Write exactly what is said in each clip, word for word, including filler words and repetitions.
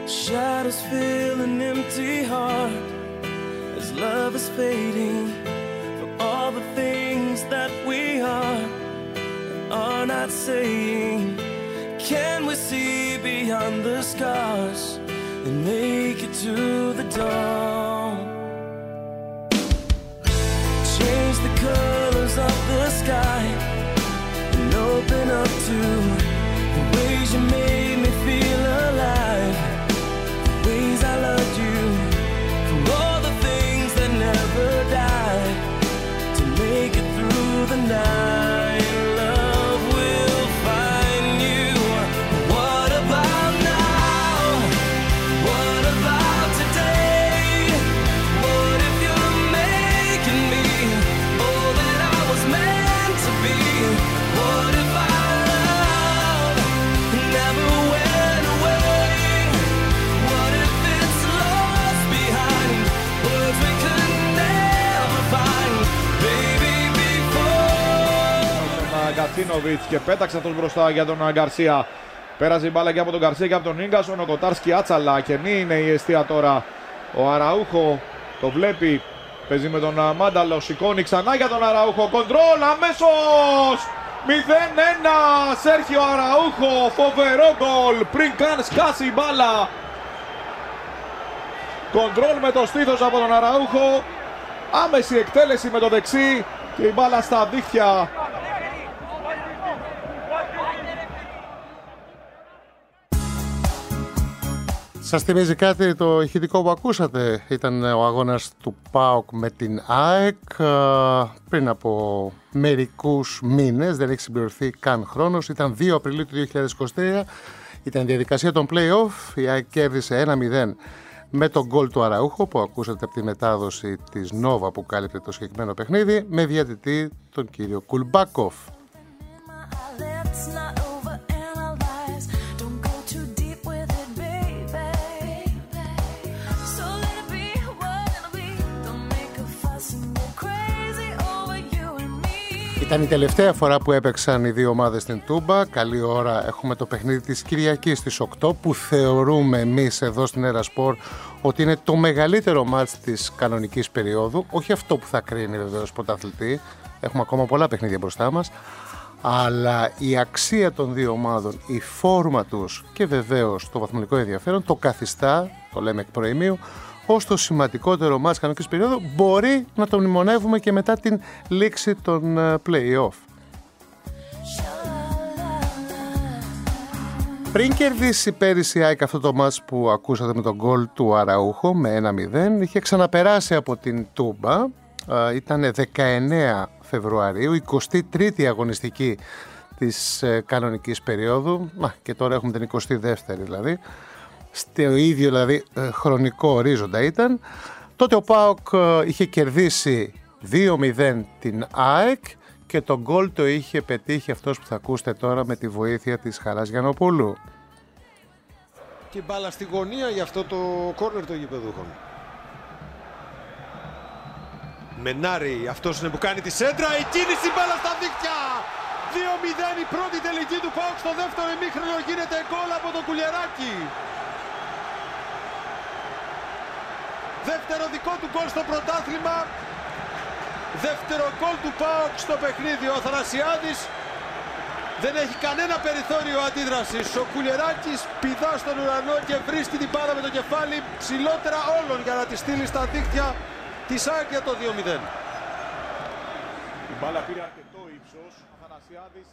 Shadows fill an empty heart as love is fading for all the things that we are and are not saying. Can we see beyond the scars and make it to the dawn? Change the colors of the sky and open up to the ways you made me feel alive, the ways I loved you, for all the things that never died, to make it through the night. Love will find you. What about now? What about today? What if you're making me all that I was meant to be? What if our love never went away? What if it's lost behind words we could never find? Baby, before. Γκατσίνοβιτς και πέταξε αυτός μπροστά για τον Γκαρσία. Πέρασε η μπάλα και από τον Γκαρσία και από τον Ίγκασον. Ο Κοτάρσκι άτσαλα και μη είναι η αιστεία τώρα. Ο Αραούχο το βλέπει. Παίζει με τον Μάνταλο. Σηκώνει ξανά για τον Αραούχο. Κοντρόλ αμέσως. μηδέν ένα. Σέρχιο Αραούχο. Φοβερό γκολ. Πριν καν σκάσει η μπάλα. Κοντρόλ με το στήθος από τον Αραούχο. Άμεση εκτέλεση με το δεξί. Και η μπάλα στα δίχτυα. Σας θυμίζει κάτι το ηχητικό που ακούσατε? Ήταν ο αγώνας του ΠΑΟΚ με την ΑΕΚ πριν από μερικούς μήνες, δεν έχει συμπληρωθεί καν χρόνος. Ήταν δύο Απριλίου του δύο χιλιάδες είκοσι τρία, ήταν η διαδικασία των play-off. Η ΑΕΚ κέρδισε ένα μηδέν με τον γκολ του Αραούχο που ακούσατε από τη μετάδοση της Νόβα που κάλυπτε το συγκεκριμένο παιχνίδι, με διαιτητή τον κύριο Κουλμπάκοφ. Ήταν η τελευταία φορά που έπαιξαν οι δύο ομάδες στην Τούμπα. Καλή ώρα, έχουμε το παιχνίδι της Κυριακής στις οκτώ που θεωρούμε εμείς εδώ στην Ερασπορ ότι είναι το μεγαλύτερο μάτς της κανονικής περίοδου. Όχι αυτό που θα κρίνει βεβαίως πρωταθλητή, έχουμε ακόμα πολλά παιχνίδια μπροστά μας, αλλά η αξία των δύο ομάδων, η φόρμα τους και βεβαίως το βαθμολογικό ενδιαφέρον το καθιστά, το λέμε εκ προημίου, ως το σημαντικότερο μάτς κανονικής περίοδου. Μπορεί να το μνημονεύουμε και μετά την λήξη των play-off. Πριν κερδίσει πέρυσι η ΑΕΚ αυτό το μάτς που ακούσατε με τον γκολ του Αραούχο με ένα μηδέν, είχε ξαναπεράσει από την Τούμπα. Ήταν δεκαεννέα Φεβρουαρίου, εικοστή τρίτη αγωνιστική της κανονικής περίοδου. Μα, και τώρα έχουμε την εικοστή δεύτερη δηλαδή. Στο ίδιο δηλαδή χρονικό ορίζοντα ήταν. Τότε ο ΠΑΟΚ είχε κερδίσει δύο μηδέν την ΑΕΚ και τον γκολ το είχε πετύχει αυτός που θα ακούσετε τώρα με τη βοήθεια της Χαράς Γιαννοπούλου. Και μπάλα στη γωνία για αυτό το κόρνερ των γηπεδούχων. Μενάρη, αυτός είναι που κάνει τη σέντρα, η κίνηση, μπάλα στα δίκτυα. δύο μηδέν η πρώτη τελική του ΠΑΟΚ στο δεύτερο ημίχρονο, γίνεται γκολ από το Κουλιεράκι. Δεύτερο δικό του γκολ στο πρωτάθλημα. Δεύτερο γκολ του ΠΑΟΚ στο παιχνίδι. Ο Αθανασιάδης δεν έχει κανένα περιθώριο αντίδρασης. Ο Κουλιεράκης πηδά στον ουρανό και βρίσκει την μπάλα με το κεφάλι ψηλότερα όλων για να τη στείλει στα δίκτυα της ΑΕΚ για το δύο μηδέν. Η μπάλα πήρε αρκετό ύψος. Ο Αθανασιάδης.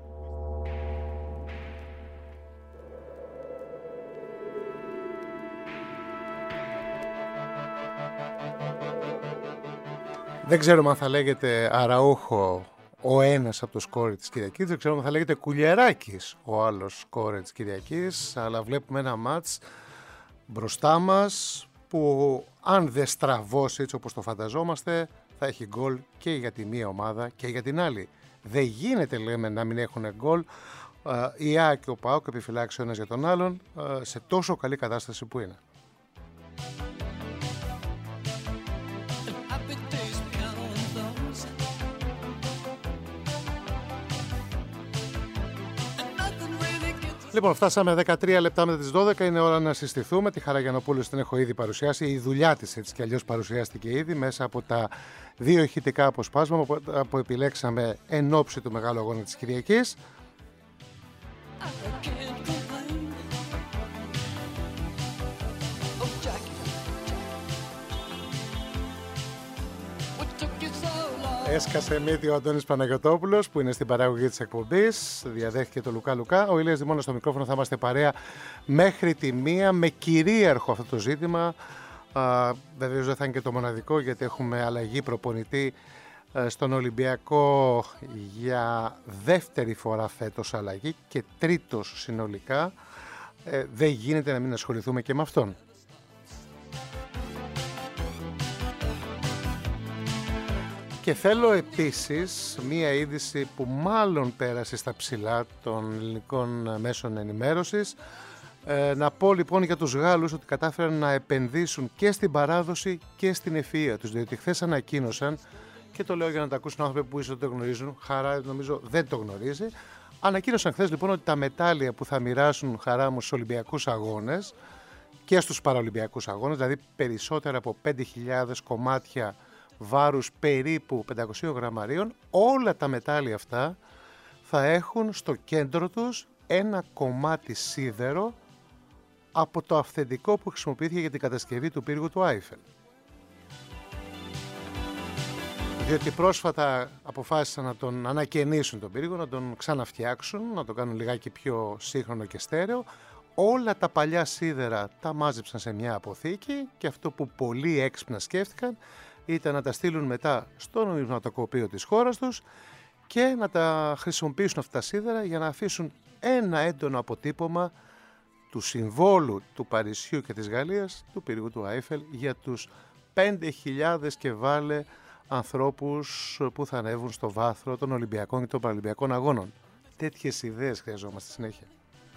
Δεν ξέρουμε αν θα λέγεται Αραούχο ο ένας από το σκόρι της Κυριακής, δεν ξέρουμε αν θα λέγεται Κουλιεράκης ο άλλος σκόρι της Κυριακής, αλλά βλέπουμε ένα μάτς μπροστά μας που αν δεν στραβώσει έτσι όπως το φανταζόμαστε θα έχει γκολ και για τη μία ομάδα και για την άλλη. Δεν γίνεται, λέμε, να μην έχουν γκολ η ΑΕΚ και ο ΠΑΟΚ επιφυλάξει ο ένας για τον άλλον σε τόσο καλή κατάσταση που είναι. Λοιπόν, φτάσαμε δεκατρία λεπτά μετά τις δώδεκα. Είναι ώρα να συστηθούμε. Τη Χαραγιανοπούλου την έχω ήδη παρουσιάσει. Η δουλειά της έτσι κι αλλιώς παρουσιάστηκε ήδη μέσα από τα δύο ηχητικά αποσπάσματα που επιλέξαμε εν ώψη του μεγάλου αγώνα της Κυριακής. Έσκασε μύτη ο Αντώνης Παναγιωτόπουλος που είναι στην παραγωγή της εκπομπής. Διαδέχθηκε το Λουκά Λουκά. Ο Ηλίας Δημώνας στο μικρόφωνο. Θα είμαστε παρέα μέχρι τη μία με κυρίαρχο αυτό το ζήτημα. Βεβαίως δεν θα είναι και το μοναδικό, γιατί έχουμε αλλαγή προπονητή στον Ολυμπιακό για δεύτερη φορά φέτος αλλαγή και τρίτος συνολικά. Ε, δεν γίνεται να μην ασχοληθούμε και με αυτόν. Και θέλω επίσης μία είδηση που μάλλον πέρασε στα ψηλά των ελληνικών μέσων ενημέρωσης. Ε, να πω λοιπόν για τους Γάλλους ότι κατάφεραν να επενδύσουν και στην παράδοση και στην ευφυΐα τους, διότι χθες ανακοίνωσαν, και το λέω για να τα ακούσουν άνθρωποι που ίσως δεν το γνωρίζουν, Χαρά νομίζω δεν το γνωρίζει, ανακοίνωσαν χθες λοιπόν ότι τα μετάλλια που θα μοιράσουν, Χαρά μου, στους Ολυμπιακούς Αγώνες και στους Παραολυμπιακούς Αγώνες, δηλαδή περισσότερα από πέντε χιλιάδες κομμάτια βάρους περίπου πεντακόσιων γραμμαρίων, όλα τα μετάλλια αυτά θα έχουν στο κέντρο τους ένα κομμάτι σίδερο από το αυθεντικό που χρησιμοποιήθηκε για την κατασκευή του πύργου του Άιφελ. Διότι πρόσφατα αποφάσισαν να τον ανακαινήσουν τον πύργο, να τον ξαναφτιάξουν, να τον κάνουν λιγάκι πιο σύγχρονο και στέρεο. Όλα τα παλιά σίδερα τα μάζεψαν σε μια αποθήκη και αυτό που πολύ έξυπνα σκέφτηκαν ήταν να τα στείλουν μετά στο νομισματοκοπείο της χώρας τους και να τα χρησιμοποιήσουν αυτά τα σίδερα για να αφήσουν ένα έντονο αποτύπωμα του συμβόλου του Παρισιού και της Γαλλίας, του πύργου του Άιφελ, για τους πέντε χιλιάδες και βάλε ανθρώπους που θα ανέβουν στο βάθρο των Ολυμπιακών και των Παραλυμπιακών Αγώνων. Τέτοιες ιδέες χρειαζόμαστε συνέχεια.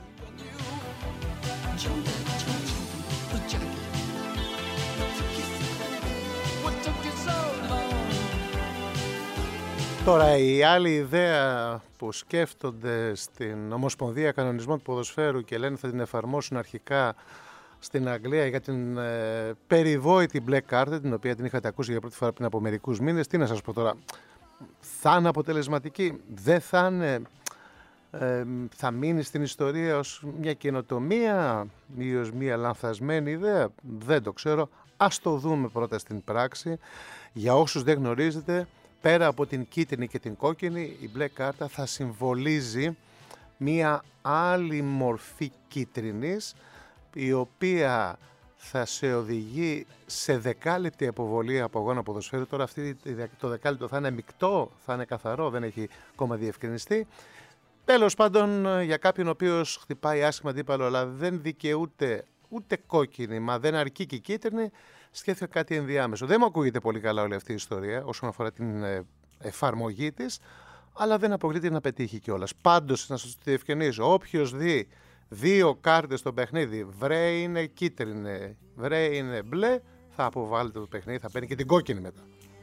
Τώρα η άλλη ιδέα που σκέφτονται στην Ομοσπονδία Κανονισμών του Ποδοσφαίρου και λένε θα την εφαρμόσουν αρχικά στην Αγγλία για την ε, περιβόητη μπλε κάρτα, την οποία την είχατε ακούσει για πρώτη φορά πριν από μερικούς μήνες. Τι να σας πω τώρα, θα είναι αποτελεσματική, δεν θα είναι, ε, θα μείνει στην ιστορία ως μια καινοτομία ή ως μια λανθασμένη ιδέα, δεν το ξέρω. Ας το δούμε πρώτα στην πράξη. Για όσους δεν γνωρίζετε, πέρα από την κίτρινη και την κόκκινη, η μπλε κάρτα θα συμβολίζει μία άλλη μορφή κίτρινης, η οποία θα σε οδηγεί σε δεκάλεπτη αποβολή από αγώνα ποδοσφαίρου. Τώρα αυτή το δεκάλεπτο θα είναι μεικτό, θα είναι καθαρό, δεν έχει ακόμα διευκρινιστεί. Τέλος πάντων, για κάποιον ο οποίος χτυπάει άσχημα αντίπαλο αλλά δεν δικαιούται ούτε κόκκινη, μα δεν αρκεί και κίτρινη, σκέφτηκα κάτι ενδιάμεσο. Δεν μου ακούγεται πολύ καλά όλη αυτή η ιστορία όσον αφορά την εφαρμογή της, αλλά δεν αποκλείται να πετύχει κιόλας. Πάντως, να σας το διευκρινίσω, όποιος δει δύο κάρτες στο παιχνίδι, βρε είναι κίτρινη, βρε είναι μπλε, θα αποβάλλεται το παιχνίδι, θα παίρνει και την κόκκινη μετά.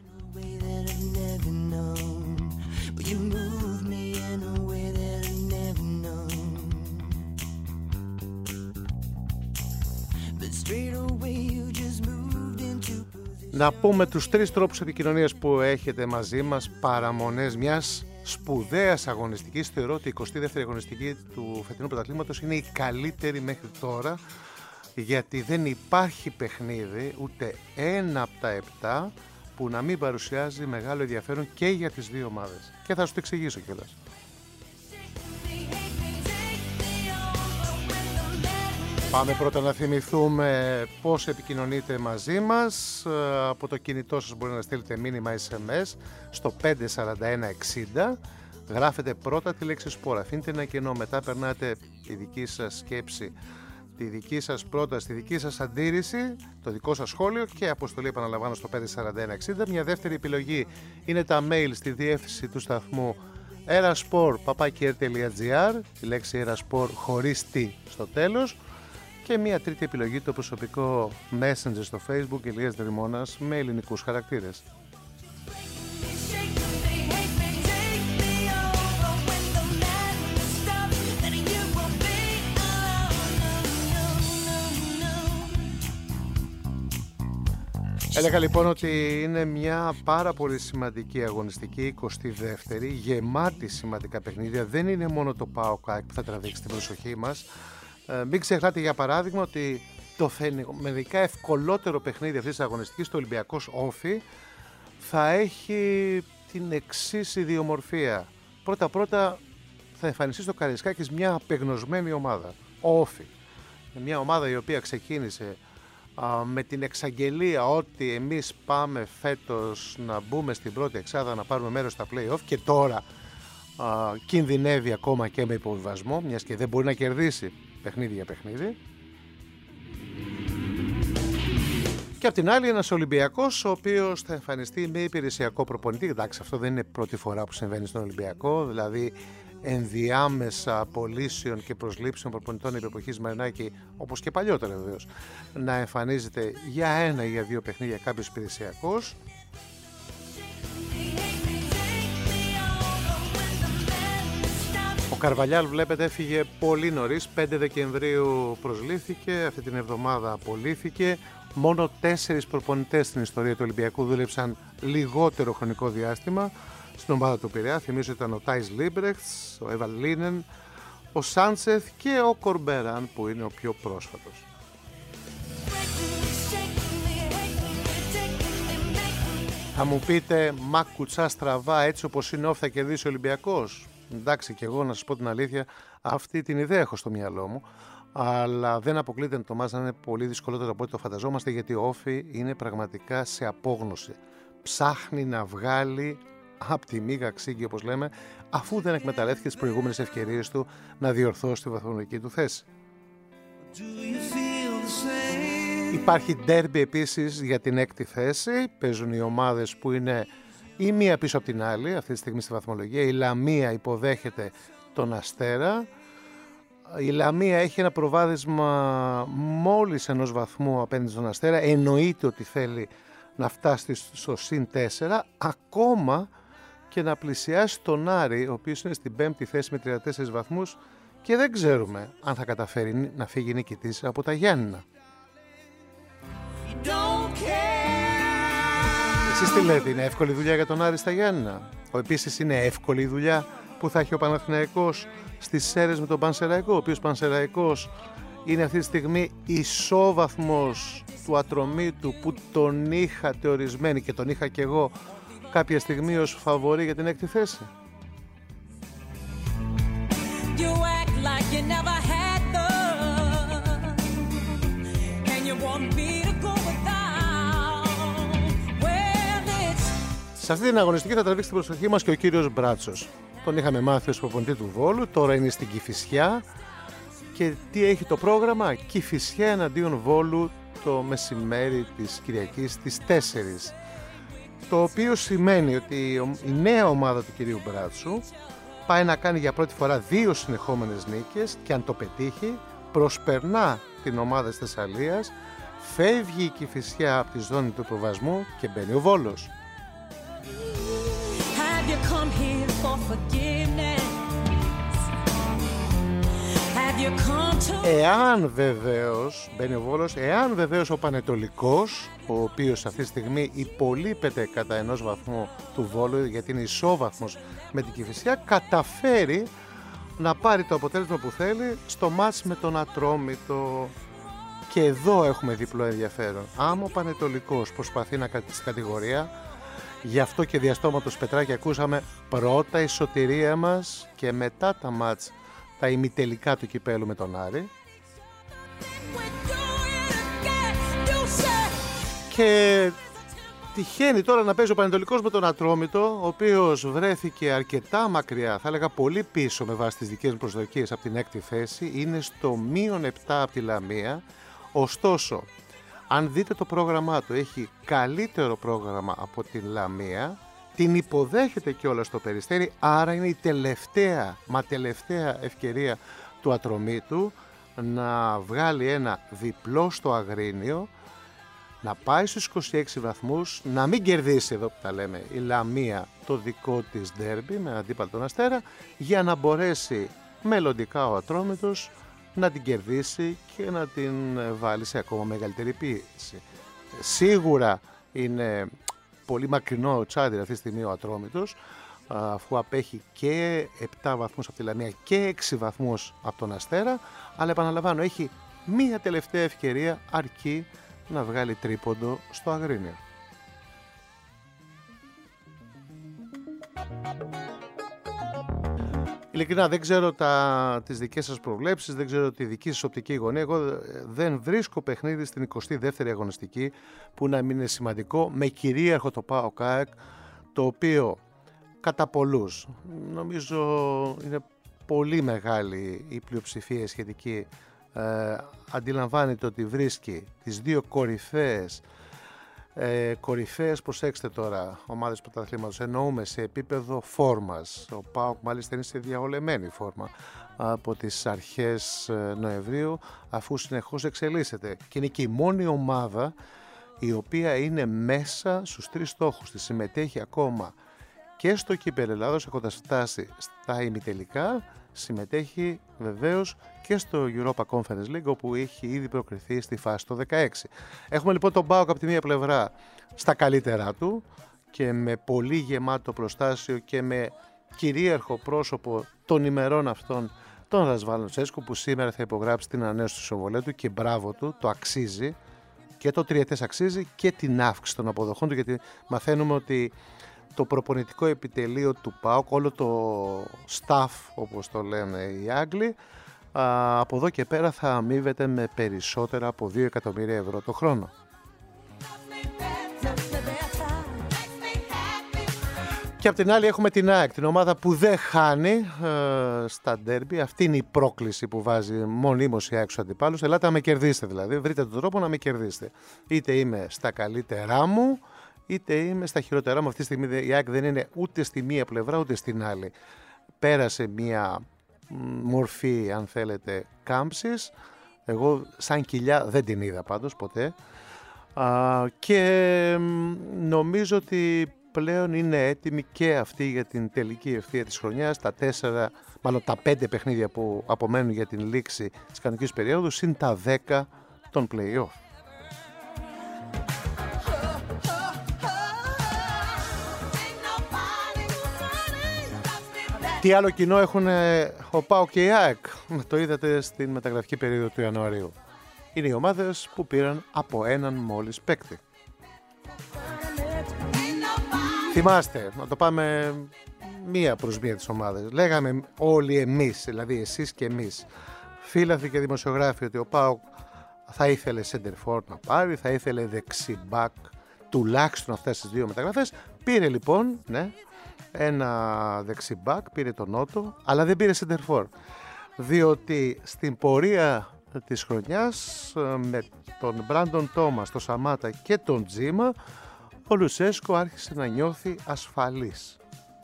Να πούμε τους τρεις τρόπους επικοινωνίας που έχετε μαζί μας, παραμονές μιας σπουδαίας αγωνιστικής. Θεωρώ ότι η εικοστή δεύτερη αγωνιστική του φετινού πρωταθλήματος είναι η καλύτερη μέχρι τώρα, γιατί δεν υπάρχει παιχνίδι, ούτε ένα από τα επτά, που να μην παρουσιάζει μεγάλο ενδιαφέρον και για τις δύο ομάδες. Και θα σου το εξηγήσω κιόλας. Πάμε πρώτα να θυμηθούμε πώς επικοινωνείτε μαζί μας. Από το κινητό σας μπορείτε να στείλετε μήνυμα ες εμ ες στο πέντε σαράντα ένα εξήντα. Γράφετε πρώτα τη λέξη σπορ. Αφήνετε ένα κενό, μετά περνάτε τη δική σας σκέψη, τη δική σας πρόταση, τη δική σας αντίρρηση, το δικό σας σχόλιο και αποστολή, επαναλαμβάνω, στο πέντε σαράντα ένα εξήντα. Μια δεύτερη επιλογή είναι τα mail στη διεύθυνση του σταθμού eraspor παπάκι ερ τελεία τζι άρ, η λέξη eraspor χωρίς τι στο τέλος. Και μια τρίτη επιλογή, το προσωπικό Messenger στο Facebook, Ηλίας Δρυμώνας, με ελληνικούς χαρακτήρες. Έλεγα λοιπόν ότι είναι μια πάρα πολύ σημαντική αγωνιστική, εικοστή δεύτερη, γεμάτη σημαντικά παιχνίδια. Δεν είναι μόνο το ΠΑΟΚ που θα τραβήξει την προσοχή μας. Ε, μην ξεχνάτε για παράδειγμα ότι το μερικά ευκολότερο παιχνίδι αυτής της αγωνιστικής, το Ολυμπιακός Όφι, θα έχει την εξής ιδιομορφία. Πρώτα-πρώτα θα εμφανιστεί στο Καραϊσκάκης μια απεγνωσμένη ομάδα, ο Όφι. Μια ομάδα η οποία ξεκίνησε α, με την εξαγγελία ότι εμείς πάμε φέτος να μπούμε στην πρώτη εξάδα, να πάρουμε μέρος στα play-off, και τώρα α, κινδυνεύει ακόμα και με υποβιβασμό, μιας και δεν μπορεί να κερδίσει παιχνίδι για παιχνίδι. Και απ' την άλλη ένας Ολυμπιακός ο οποίος θα εμφανιστεί με υπηρεσιακό προπονητή. Εντάξει, αυτό δεν είναι πρώτη φορά που συμβαίνει στον Ολυμπιακό, δηλαδή ενδιάμεσα απολύσεων και προσλήψεων προπονητών επί εποχής Μαρινάκη, όπως και παλιότερα βεβαίως, να εμφανίζεται για ένα ή για δύο παιχνίδια κάποιος υπηρεσιακός. Ο Καρβαλιάλ, βλέπετε, έφυγε πολύ νωρίς, πέντε Δεκεμβρίου προσλήφθηκε, αυτή την εβδομάδα απολύθηκε. Μόνο τέσσερις προπονητές στην ιστορία του Ολυμπιακού δούλεψαν λιγότερο χρονικό διάστημα στην ομάδα του Πειραιά. Θυμίζω ήταν ο Τάις Λίμπρεχτς, ο Έβαλ Λίνεν, ο Σάντσεθ και ο Κορμπέραν που είναι ο πιο πρόσφατος. Θα μου πείτε, μα κουτσά στραβά, έτσι όπως είναι όφ θα κερδίσει ο Ολυμπιακός? Εντάξει, και εγώ να σας πω την αλήθεια, αυτή την ιδέα έχω στο μυαλό μου, αλλά δεν αποκλείται το μάτς να είναι πολύ δυσκολότερο από ό,τι το φανταζόμαστε, γιατί ο Όφι είναι πραγματικά σε απόγνωση. Ψάχνει να βγάλει από τη μίγα ξύγκη, όπως λέμε, αφού δεν εκμεταλλεύτηκε τις προηγούμενες ευκαιρίες του να διορθώσει τη βαθμολογική του θέση. Υπάρχει ντέρμπι επίσης για την έκτη θέση. Παίζουν οι ομάδες που είναι η μία πίσω από την άλλη αυτή τη στιγμή στη βαθμολογία. Η Λαμία υποδέχεται τον Αστέρα. Η Λαμία έχει ένα προβάδισμα μόλις ενός βαθμού απέναντι στον Αστέρα. Εννοείται ότι θέλει να φτάσει στο συν τέσσερα, ακόμα και να πλησιάσει τον Άρη, ο οποίος είναι στην πέμπτη θέση με τριάντα τέσσερις βαθμούς, και δεν ξέρουμε αν θα καταφέρει να φύγει νικητής από τα Γιάννηνα. Εσείς τι λέτε, είναι εύκολη δουλειά για τον Άρη στα Γιάννηνα? Ο επίσης είναι εύκολη η δουλειά που θα έχει ο Παναθηναϊκός στις Σέρρες με τον Πανσεραϊκό, ο οποίος Πανσεραϊκός είναι αυτή τη στιγμή ισόβαθμος του Ατρομήτου, που τον είχατε ορισμένη και τον είχα και εγώ κάποια στιγμή ως φαβορί για την έκτη θέση. Σε αυτή την αγωνιστική θα τραβήξει την προσοχή μας και ο κύριος Μπράτσος. Τον είχαμε μάθει ως προπονητή του Βόλου, τώρα είναι στην Κηφισιά. Και τι έχει το πρόγραμμα? Κηφισιά εναντίον Βόλου το μεσημέρι της Κυριακής στις τέσσερις. Το οποίο σημαίνει ότι η νέα ομάδα του κυρίου Μπράτσου πάει να κάνει για πρώτη φορά δύο συνεχόμενες νίκες, και αν το πετύχει προσπερνά την ομάδα της Θεσσαλίας, φεύγει η Κηφισιά από τη ζώνη του προβασμού και μπαίνει ο Βόλος. Have you come here for forgiveness? Εάν βεβαίως, μπαίνει ο Βόλος, εάν βεβαίως ο Πανετολικός, ο οποίος αυτή τη στιγμή υπολείπεται κατά ενός βαθμού του Βόλου, γιατί είναι ισόβαθμος με την Κηφισιά, καταφέρει να πάρει το αποτέλεσμα που θέλει στο μάτς με τον Ατρόμητο. Και εδώ έχουμε διπλό ενδιαφέρον. Άμα ο Πανετολικός προσπαθεί να κρατήσει την κατηγορία, γι' αυτό και διαστόματος Πετράκη ακούσαμε πρώτα η σωτηρία μας και μετά τα μάτς, τα ημιτελικά του κυπέλου με τον Άρη. Και τυχαίνει τώρα να παίζει ο Πανετολικός με τον Ατρόμητο, ο οποίος βρέθηκε αρκετά μακριά, θα έλεγα πολύ πίσω με βάση τις δικές μου προσδοκίες, από την έκτη θέση. Είναι στο μείον επτά από τη Λαμία. Ωστόσο, αν δείτε το πρόγραμμά του, έχει καλύτερο πρόγραμμα από την Λαμία. Την υποδέχεται κιόλας το Περιστέρι, άρα είναι η τελευταία, μα τελευταία ευκαιρία του Ατρομήτου να βγάλει ένα διπλό στο Αγρίνιο, να πάει στους είκοσι έξι βαθμούς, να μην κερδίσει, εδώ που τα λέμε, η Λαμία το δικό της ντέρμπι με αντίπαλο τον Αστέρα, για να μπορέσει μελλοντικά ο Ατρόμητος να την κερδίσει και να την βάλει σε ακόμα μεγαλύτερη πίεση. Σίγουρα είναι πολύ μακρινό ο Τσάντιρ αυτή τη στιγμή ο Ατρόμητος, αφού απέχει και επτά βαθμούς από τη Λαμία και έξι βαθμούς από τον Αστέρα, αλλά επαναλαμβάνω, έχει μία τελευταία ευκαιρία αρκεί να βγάλει τρίποντο στο Αγρίνιο. Ειλικρινά δεν ξέρω τα, τις δικές σας προβλέψεις, δεν ξέρω τη δική σας οπτική γωνία. Εγώ δεν βρίσκω παιχνίδι στην εικοστή δεύτερη αγωνιστική που να μην είναι σημαντικό, με κυρίαρχο το ΠΑΟΚ ΑΕΚ, το οποίο κατά πολλούς, νομίζω είναι πολύ μεγάλη η πλειοψηφία σχετική, ε, αντιλαμβάνεται ότι βρίσκει τις δύο κορυφαίες Ε, κορυφαίες, προσέξτε τώρα, ομάδες πρωταθλήματος, εννοούμε σε επίπεδο φόρμας. Ο ΠΑΟΚ μάλιστα είναι σε διαολεμένη φόρμα από τις αρχές Νοεμβρίου, αφού συνεχώς εξελίσσεται και είναι και η μόνη ομάδα η οποία είναι μέσα στους τρεις στόχους της, συμμετέχει ακόμα και στο Κύπελλο Ελλάδος, έχοντας φτάσει στα ημιτελικά, συμμετέχει βεβαίως και στο Europa Conference League, όπου έχει ήδη προκριθεί στη φάση το δεκαέξι. Έχουμε λοιπόν τον ΠΑΟΚ από τη μία πλευρά στα καλύτερά του και με πολύ γεμάτο προστάσιο και με κυρίαρχο πρόσωπο των ημερών αυτών τον Ρασβάν Λουτσέσκου, που σήμερα θα υπογράψει την ανανέωση του συμβολέου του και μπράβο του, το αξίζει και το τριετές αξίζει και την αύξηση των αποδοχών του, γιατί μαθαίνουμε ότι το προπονητικό επιτελείο του ΠΑΟΚ, όλο το staff όπως το λένε οι Άγγλοι, από εδώ και πέρα θα αμείβεται με περισσότερα από δύο εκατομμύρια ευρώ το χρόνο. Και απ' την άλλη έχουμε την ΑΕΚ, την ομάδα που δεν χάνει ε, στα ντέρμπι. Αυτή είναι η πρόκληση που βάζει μονίμως η ΑΕΚ στους αντιπάλους. Ελάτε να με κερδίσετε δηλαδή, βρείτε τον τρόπο να με κερδίσετε. Είτε είμαι στα καλύτερά μου, είτε είμαι στα χειρότερά μου. Αυτή τη στιγμή η ΑΕΚ δεν είναι ούτε στη μία πλευρά ούτε στην άλλη. Πέρασε μία μορφή, αν θέλετε, κάμψης. Εγώ σαν κοιλιά δεν την είδα πάντως ποτέ. Α, και νομίζω ότι πλέον είναι έτοιμη και αυτή για την τελική ευθεία της χρονιάς. Τα τέσσερα, μάλλον τα πέντε παιχνίδια που απομένουν για την λήξη της κανονικής περίοδου, συν τα δέκα των play-off. Τι άλλο κοινό έχουν ο ΠΑΟΚ και η ΑΕΚ? Το είδατε στην μεταγραφική περίοδο του Ιανουαρίου. Είναι οι ομάδες που πήραν από έναν μόλις παίκτη. Θυμάστε, να το πάμε μία προς μία τις ομάδες. Λέγαμε όλοι εμείς, δηλαδή εσείς και εμείς, φίλαθλοι και δημοσιογράφοι, ότι ο ΠΑΟΚ θα ήθελε center forward να πάρει, θα ήθελε δεξιμπάκ, τουλάχιστον αυτές τις δύο μεταγραφές. Πήρε λοιπόν, ναι, ένα δεξιμπάκ, πήρε τον Νότο, αλλά δεν πήρε center forward. Διότι στην πορεία της χρονιάς, με τον Μπράντον Τόμας, τον Σαμάτα και τον Τζίμα, ο Λουτσέσκου άρχισε να νιώθει ασφαλής.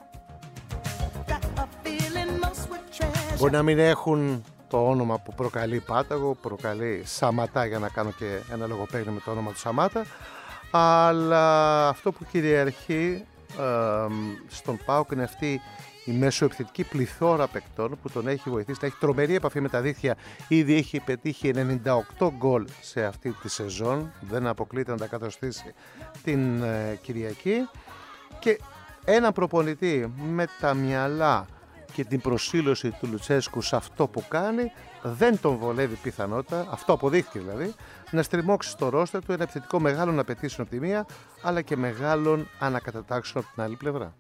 Μπορεί να μην έχουν το όνομα που προκαλεί Πάταγο, προκαλεί Σαματά, για να κάνω και ένα λογοπαίγνιο με το όνομα του Σαμάτα, αλλά αυτό που κυριαρχεί ε, στον ΠΑΟΚ είναι αυτή η μεσοεπιθετική πληθώρα παικτών που τον έχει βοηθήσει να έχει τρομερή επαφή με τα δίχτυα. Ήδη έχει πετύχει ενενήντα οκτώ γκολ σε αυτή τη σεζόν, δεν αποκλείται να τα κατοστήσει την ε, Κυριακή, και ένα προπονητή με τα μυαλά και την προσήλωση του Λουτσέσκου σε αυτό που κάνει, δεν τον βολεύει πιθανότητα, αυτό αποδείχθηκε δηλαδή, να στριμώξει στο ρόστερ του ένα επιθετικό μεγάλων απαιτήσεων από τη μία, αλλά και μεγάλων ανακατατάξεων από την άλλη πλευρά.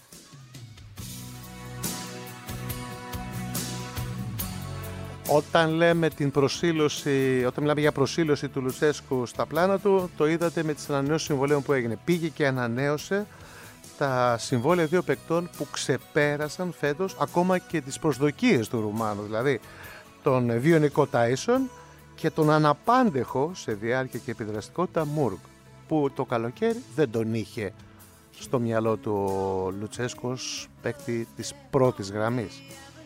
Όταν λέμε την προσήλωση, όταν μιλάμε για προσήλωση του Λουτσέσκου στα πλάνα του, το είδατε με τις ανανεώσεις συμβολέων που έγινε. Πήγε και ανανέωσε τα συμβόλαια δύο παικτών που ξεπέρασαν φέτος ακόμα και τις προσδοκίες του Ρουμάνου, δηλαδή τον βιονικό Τάισον και τον αναπάντεχο σε διάρκεια και επιδραστικότητα Μουργκ, που το καλοκαίρι δεν τον είχε στο μυαλό του ο Λουτσέσκου ως παίκτη της πρώτης γραμμής.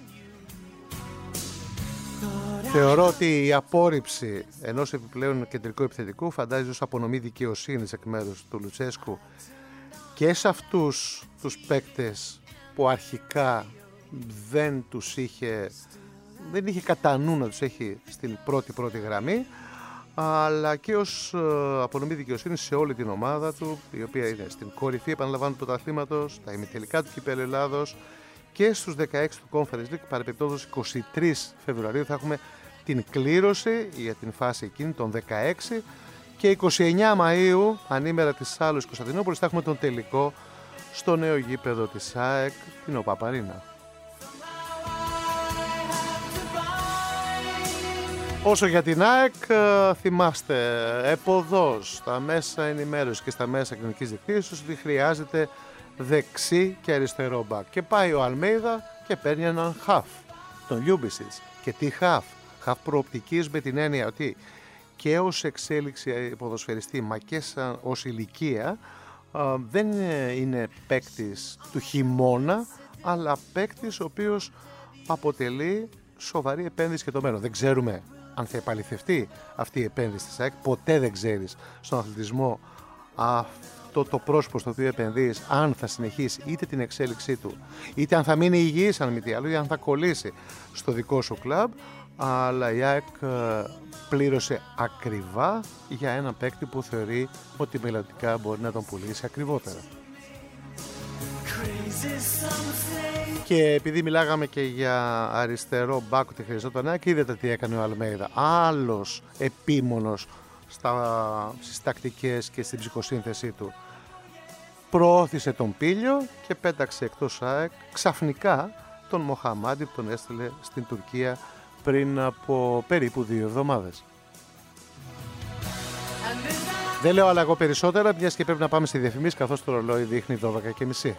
Θεωρώ ότι η απόρριψη ενός επιπλέον κεντρικού επιθετικού φαντάζει ως απονομή δικαιοσύνης εκ μέρους του Λουτσέσκου και σε αυτούς τους παίκτες που αρχικά δεν τους είχε, δεν είχε κατά νου να τους έχει στην πρώτη πρώτη γραμμή, αλλά και ως απονομή δικαιοσύνη σε όλη την ομάδα του, η οποία είναι στην κορυφή, επαναλαμβάνω, του πρωταθλήματος, τα ημιτελικά του Κυπέλλου Ελλάδος και στους δεκαέξι του Conference League. Παρεπιπτόντως είκοσι τρεις Φεβρουαρίου θα έχουμε την κλήρωση για την φάση εκείνη των δεκαέξι και είκοσι εννέα Μαΐου, ανήμερα της Σάλος Κωνσταντινούπολης, θα έχουμε τον τελικό στο νέο γήπεδο της ΑΕΚ, την ΟΠΑΠ-Αρίνα. Όσο για την ΑΕΚ, θυμάστε εποδός στα μέσα ενημέρωσης και στα μέσα κοινωνικής δικτύωσης ότι χρειάζεται δεξί και αριστερό μπακ. Και πάει ο Αλμέιδα και παίρνει έναν χαφ, τον Λιούμπισιτς. Και τι χαφ, χαφ προοπτικής με την έννοια ότι και ως εξέλιξη ποδοσφαιριστή μα και σαν ως ηλικία δεν είναι παίκτης του χειμώνα, αλλά παίκτης ο οποίος αποτελεί σοβαρή επένδυση για το μέλλον. Δεν ξέρουμε αν θα επαληθευτεί αυτή η επένδυση της ΑΕΚ. Ποτέ δεν ξέρεις στον αθλητισμό αυτό το πρόσωπο στο οποίο επενδύεις, αν θα συνεχίσει είτε την εξέλιξή του, είτε αν θα μείνει υγιής, αν μη τι άλλο, ή αν θα κολλήσει στο δικό σου κλαμπ. Αλλά η ΑΕΚ πλήρωσε ακριβά για ένα παίκτη που θεωρεί ότι μελλοντικά μπορεί να τον πουλήσει ακριβότερα. Και επειδή μιλάγαμε και για αριστερό μπάκ ότι χρειαζόταν ΑΕΚ, είδατε τι έκανε ο Αλμέιδα. Άλλος επίμονος στα, στις τακτικές και στην ψυχοσύνθεσή του. Προώθησε τον Πίλιο και πέταξε εκτός ΑΕΚ ξαφνικά τον Μοχαμάντι που τον έστειλε στην Τουρκία πριν από περίπου δύο εβδομάδες. Δεν λέω αλλά εγώ περισσότερα, μιας και πρέπει να πάμε στη διαφημίση, καθώς το ρολόι δείχνει δώδεκα και μισή.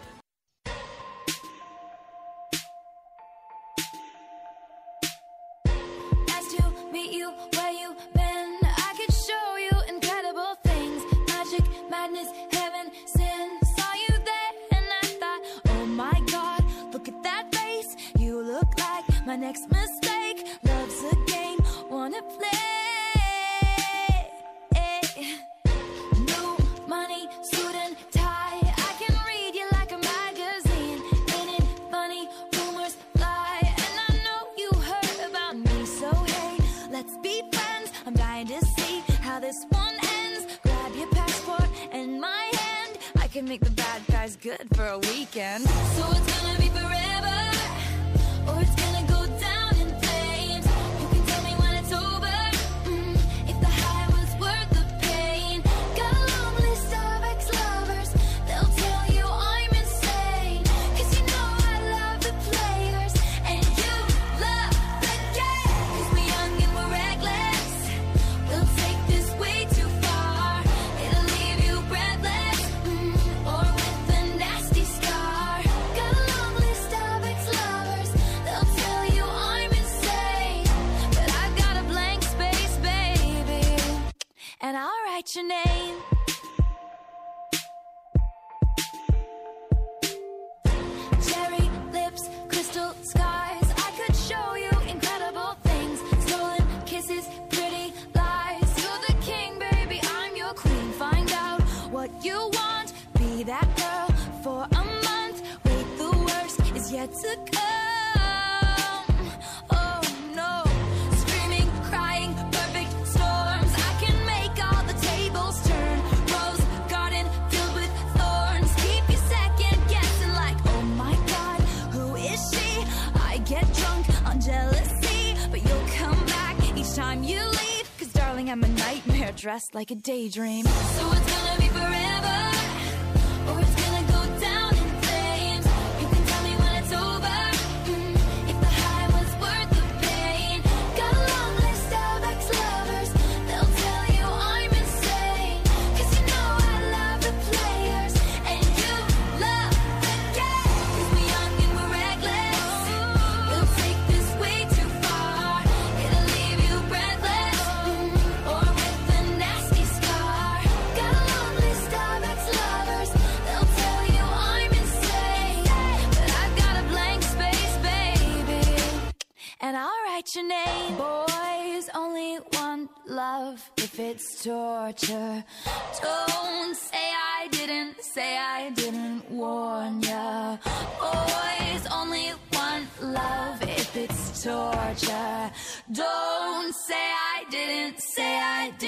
Make the bad guys good for a weekend. So it's gonna be forever, or it's gonna go down in flames. You can tell me when it's over, mm, if the high was worth the pain. Got a long list of ex-lovers, they'll tell you I'm insane. Cause you know I love the players, and you love the game. Cause we're young and we're reckless, we'll take this way too far. It'll leave you breathless, mm. Or with a nasty scar. Got a long list of ex-lovers, they'll tell you I'm insane. But I've got a blank space, baby, and I'll write your name. Cherry lips, crystal skies, I could show you incredible things. Stolen kisses, pretty lies. You're the king, baby, I'm your queen. Find out what you want, be that girl for a month. Wait, the worst is yet to come. Oh no, screaming, crying, perfect storms. I can make all the tables turn. Rose garden filled with thorns. Keep you second guessing like, oh my God, who is she? I get drunk on jealousy, but you'll come back each time you leave. Cause darling, I'm a nightmare dressed like a daydream. So it's gonna be forever, or it's gonna go down in flames. You can tell me when it's over, mm, if the high was worth the pain. Got a long list of ex-lovers, they'll tell you I'm insane. Cause you know I love the players, and you love the game. Cause we're young and we're reckless, we'll take this way too far. It'll leave you breathless, mm, or with a nasty scar. Got a long list of ex-lovers, they'll tell you I'm insane. But I've got a blank space, baby, and I'll write your name. Boys only want love if it's torture. Don't say I didn't, say I didn't warn ya. Boys only want love if it's torture. Don't say I didn't, say I didn't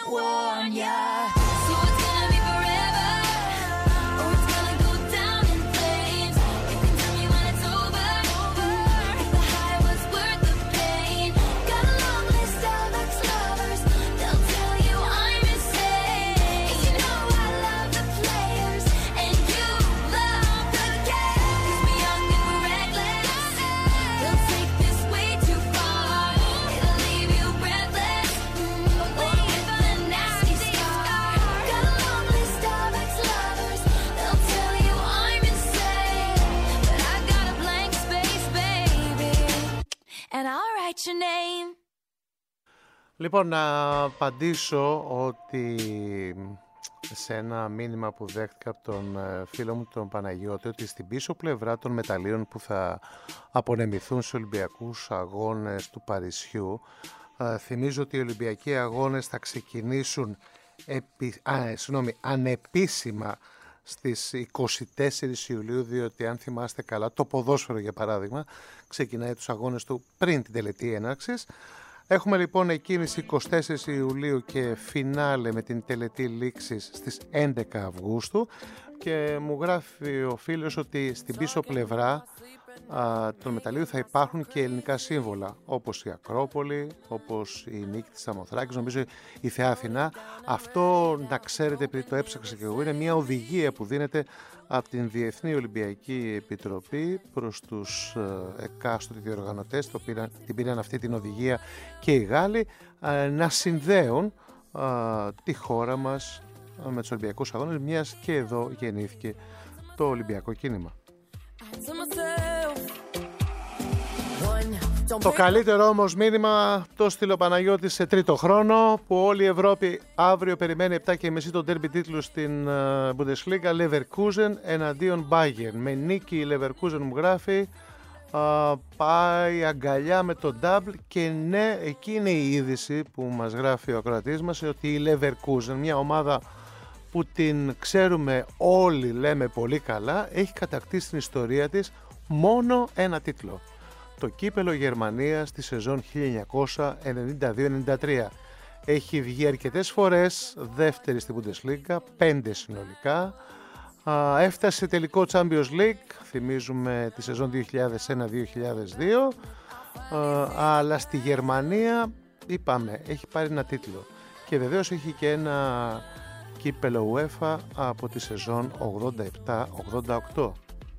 warn ya. So it's gonna be forever, or it's gonna go down in flames. You can tell me when it's over, if the high was worth the pain. Got a long list of ex-lovers, they'll tell you I'm insane. 'Cause you know I love the players, and you love the game. 'Cause we're young and we're reckless, they'll take this way too far. It'll leave you breathless, or leave a nasty scar. Got a long list of ex-lovers, they'll tell you I'm insane. But I got a blank space, baby, and I'll write your name. Λοιπόν, να απαντήσω ότι σε ένα μήνυμα που δέχτηκα από τον ε, φίλο μου τον Παναγιώτη, ότι στην πίσω πλευρά των μεταλλίων που θα απονεμηθούν στους Ολυμπιακούς Αγώνες του Παρισιού, ε, θυμίζω ότι οι Ολυμπιακοί Αγώνες θα ξεκινήσουν επί, α, συγγνώμη, ανεπίσημα στις είκοσι τέσσερις Ιουλίου, διότι αν θυμάστε καλά το ποδόσφαιρο για παράδειγμα ξεκινάει τους αγώνες του πριν την τελετή έναρξης. Έχουμε λοιπόν εκκίνηση είκοσι τέσσερις Ιουλίου και φινάλε με την τελετή λήξης στις έντεκα Αυγούστου, και μου γράφει ο φίλος ότι στην πίσω πλευρά α, των μεταλλίου θα υπάρχουν και ελληνικά σύμβολα, όπως η Ακρόπολη, όπως η νίκη της Σαμοθράκης, νομίζω η Θεά Αθηνά. Αυτό, να ξέρετε, επειδή το έψαξα και εγώ, είναι μια οδηγία που δίνεται από την Διεθνή Ολυμπιακή Επιτροπή προς τους ε, εκάστοτε διοργανωτές, το πήραν, την πήραν αυτή την οδηγία και οι Γάλλοι, ε, να συνδέουν ε, τη χώρα μας ε, με τους Ολυμπιακούς Αγώνες, μιας και εδώ γεννήθηκε το Ολυμπιακό κίνημα. Το καλύτερο όμως μήνυμα το στείλε ο Παναγιώτης σε τρίτο χρόνο, που όλη η Ευρώπη αύριο περιμένει επτά και μισή τον ντέρμπι τίτλου στην uh, Bundesliga, Leverkusen εναντίον Bayern. Με νίκη η Leverkusen, μου γράφει, uh, πάει αγκαλιά με τον double, και ναι, εκεί είναι η είδηση που μας γράφει ο ακροατής μας, ότι η Leverkusen, μια ομάδα που την ξέρουμε όλοι, λέμε πολύ καλά, έχει κατακτήσει στην ιστορία της μόνο ένα τίτλο. Το κύπελο Γερμανίας στη σεζόν χίλια εννιακόσια ενενήντα δύο ενενήντα τρία. Έχει βγει αρκετές φορές δεύτερη στην Bundesliga, πέντε συνολικά. Α, έφτασε σε τελικό Champions League, θυμίζουμε τη σεζόν δύο χιλιάδες ένα δύο χιλιάδες δύο. Α, αλλά στη Γερμανία, είπαμε, έχει πάρει ένα τίτλο. Και βεβαίως έχει και ένα κύπελο UEFA από τη σεζόν ογδόντα επτά ογδόντα οκτώ.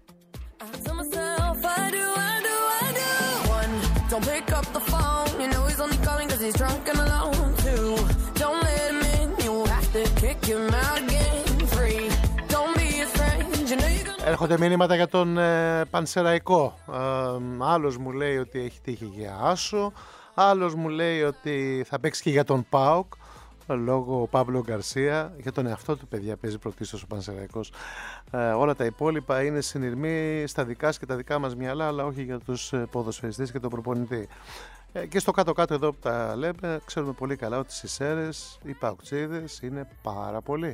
Don't pick up the phone, you know he's only calling cause he's drunk and alone too. Don't let him in, you'll have to kick him out again free. Don't be a friend, you know you're gonna... Έρχονται μήνυματα για τον ε, Πανσεραϊκό. Ε, άλλος μου λέει ότι έχει τύχει για Άσο, άλλος μου λέει ότι θα παίξει και για τον ΠΑΟΚ, λόγω Παύλο Γκαρσία. Για τον εαυτό του, παιδιά, παίζει πρωτίστως ο Πανσεραϊκός. Ε, όλα τα υπόλοιπα είναι συνειρμοί στα δικά και τα δικά μας μυαλά, αλλά όχι για τους ποδοσφαιριστές και τον προπονητή. Ε, και στο κάτω-κάτω εδώ που τα λέμε, ξέρουμε πολύ καλά ότι στις Σέρρες οι παουξίδες είναι πάρα πολλοί.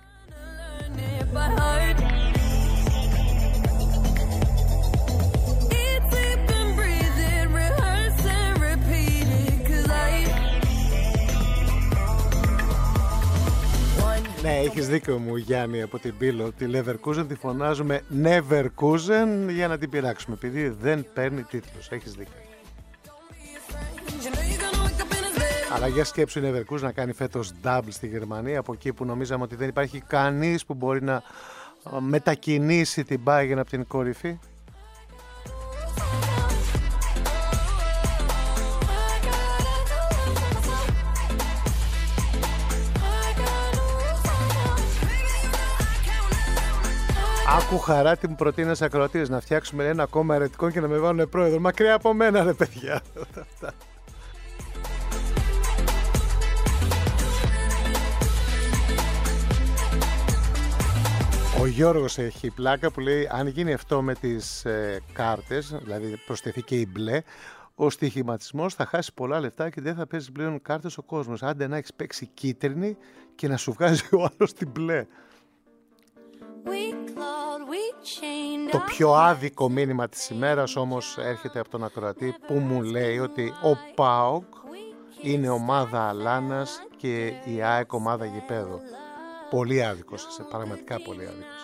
Ναι, έχεις δίκιο μου, Γιάννη, από την Πύλο. Τη Leverkusen τη φωνάζουμε Neverkusen για να την πειράξουμε, επειδή δεν παίρνει τίτλους. Έχεις δίκιο. Αλλά για σκέψου η Neverkusen να κάνει φέτος double στη Γερμανία, από εκεί που νομίζαμε ότι δεν υπάρχει κανείς που μπορεί να μετακινήσει την Bayern από την κορυφή. Άκου χαρά τι μου προτείνει ένας ακροατής, να φτιάξουμε ένα κόμμα αιρετικών και να με βάλουν πρόεδρο. Μακριά από μένα, ρε παιδιά. Ο Γιώργος έχει πλάκα που λέει, αν γίνει αυτό με τις ε, κάρτες, δηλαδή προσθεθεί και η μπλε, ο στοιχηματισμός θα χάσει πολλά λεφτά και δεν θα παίζει πλέον κάρτες ο κόσμος. Άντε να έχεις παίξει κίτρινη και να σου βγάζει ο άλλος την μπλε. Το πιο άδικο μήνυμα της ημέρας όμως έρχεται από τον ακροατή που μου λέει ότι ο ΠΑΟΚ είναι ομάδα Αλάνας και η ΑΕΚ ομάδα γηπέδου. Πολύ άδικος είσαι, πραγματικά πολύ άδικος.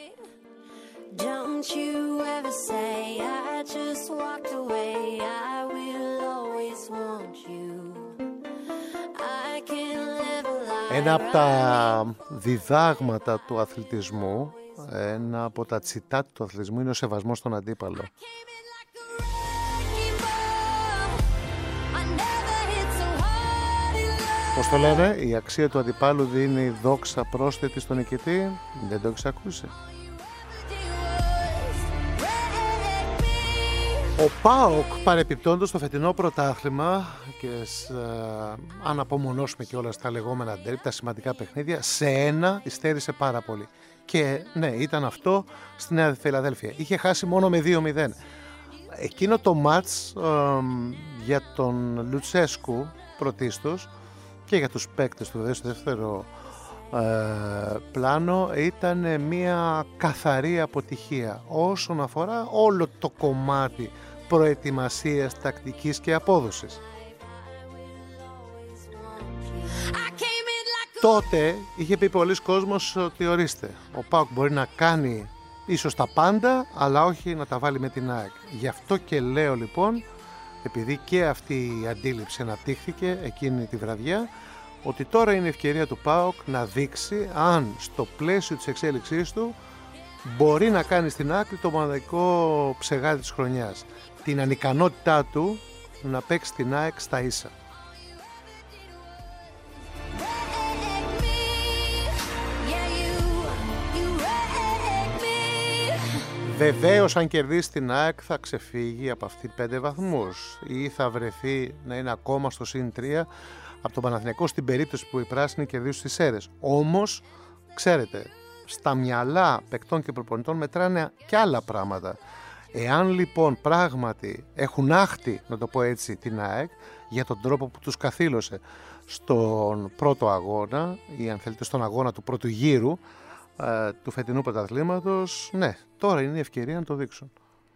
Don't you ever say I just walked away. I will always want you. I can live a life. Ένα από τα διδάγματα του αθλητισμού, ένα από τα τσιτάτ του αθλητισμού είναι ο σεβασμός στον αντίπαλο. Πώς το λένε, η αξία του αντιπάλου δίνει δόξα πρόσθετη στον νικητή. Δεν το έχεις ακούσει? Ο ΠΑΟΚ παρεπιπτόντως στο φετινό πρωτάθλημα και σε, αν απομονώσουμε και όλα στα λεγόμενα ντέρμπι, τα σημαντικά παιχνίδια, σε ένα υστέρησε πάρα πολύ. Και ναι, ήταν αυτό στη Νέα Φιλαδέλφια. Είχε χάσει μόνο με δύο μηδέν. Εκείνο το μάτς ε, για τον Λουτσέσκου πρωτίστως και για τους παίκτες του στο δεύτερο ε, πλάνο ήταν μια καθαρή αποτυχία όσον αφορά όλο το κομμάτι προετοιμασίας, τακτικής και απόδοσης. Τότε είχε πει πολλοί κόσμος ότι ορίστε, ο ΠΑΟΚ μπορεί να κάνει ίσως τα πάντα, αλλά όχι να τα βάλει με την ΑΕΚ. Γι' αυτό και λέω λοιπόν, επειδή και αυτή η αντίληψη αναπτύχθηκε εκείνη τη βραδιά, ότι τώρα είναι η ευκαιρία του ΠΑΟΚ να δείξει αν στο πλαίσιο της εξέλιξής του μπορεί να κάνει στην άκρη το μοναδικό ψεγάδι της χρονιάς. Την ανικανότητά του να παίξει την ΑΕΚ στα ίσα. Βεβαίως αν κερδίσει την ΑΕΚ θα ξεφύγει από αυτή πέντε βαθμούς ή θα βρεθεί να είναι ακόμα στο συν τρία από τον Παναθηναϊκό στην περίπτωση που οι πράσινοι κερδίσουν τις ΣΕΡΕΣ. Όμως, ξέρετε, στα μυαλά παικτών και προπονητών μετράνε και άλλα πράγματα. Εάν λοιπόν πράγματι έχουν άχτη, να το πω έτσι, την ΑΕΚ για τον τρόπο που τους καθήλωσε στον πρώτο αγώνα ή αν θέλετε στον αγώνα του πρώτου γύρου ε, του φετινού πρωταθλήματος, ναι, τώρα είναι η ευκαιρία να το δείξουν.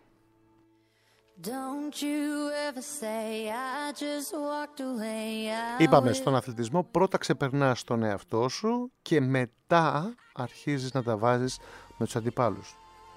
Είπαμε, στον αθλητισμό πρώτα ξεπερνάς τον εαυτό σου και μετά αρχίζεις να τα βάζεις με τους αντιπάλους.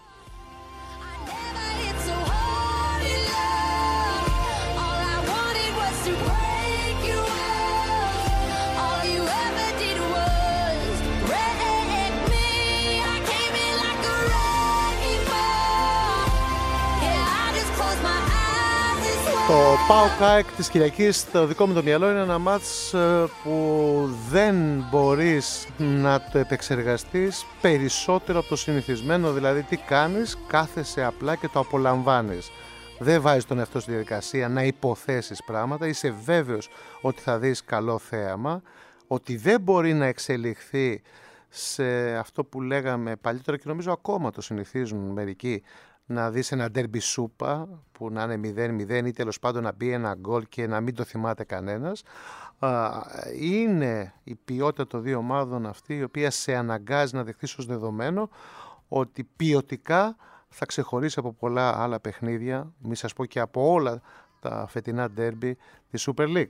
Το ΠΑΟΚ ΑΕΚ της Κυριακής, το δικό μου το μυαλό είναι ένα μάτς που δεν μπορείς να το επεξεργαστείς περισσότερο από το συνηθισμένο. Δηλαδή τι κάνεις, κάθεσαι απλά και το απολαμβάνεις. Δεν βάζεις τον εαυτό στη διαδικασία να υποθέσεις πράγματα, είσαι βέβαιος ότι θα δεις καλό θέαμα, ότι δεν μπορεί να εξελιχθεί σε αυτό που λέγαμε παλιότερα και νομίζω ακόμα το συνηθίζουν μερικοί, να δεις ένα ντέρμπι σούπα που να είναι μηδέν μηδέν ή τέλος πάντων να μπει ένα γκολ και να μην το θυμάται κανένας. Είναι η ποιότητα των δύο ομάδων αυτή η οποία σε αναγκάζει να δεχτείς ως δεδομένο ότι ποιοτικά θα ξεχωρίσει από πολλά άλλα παιχνίδια, μη σας πω και από όλα τα φετινά ντέρμπι της Super League.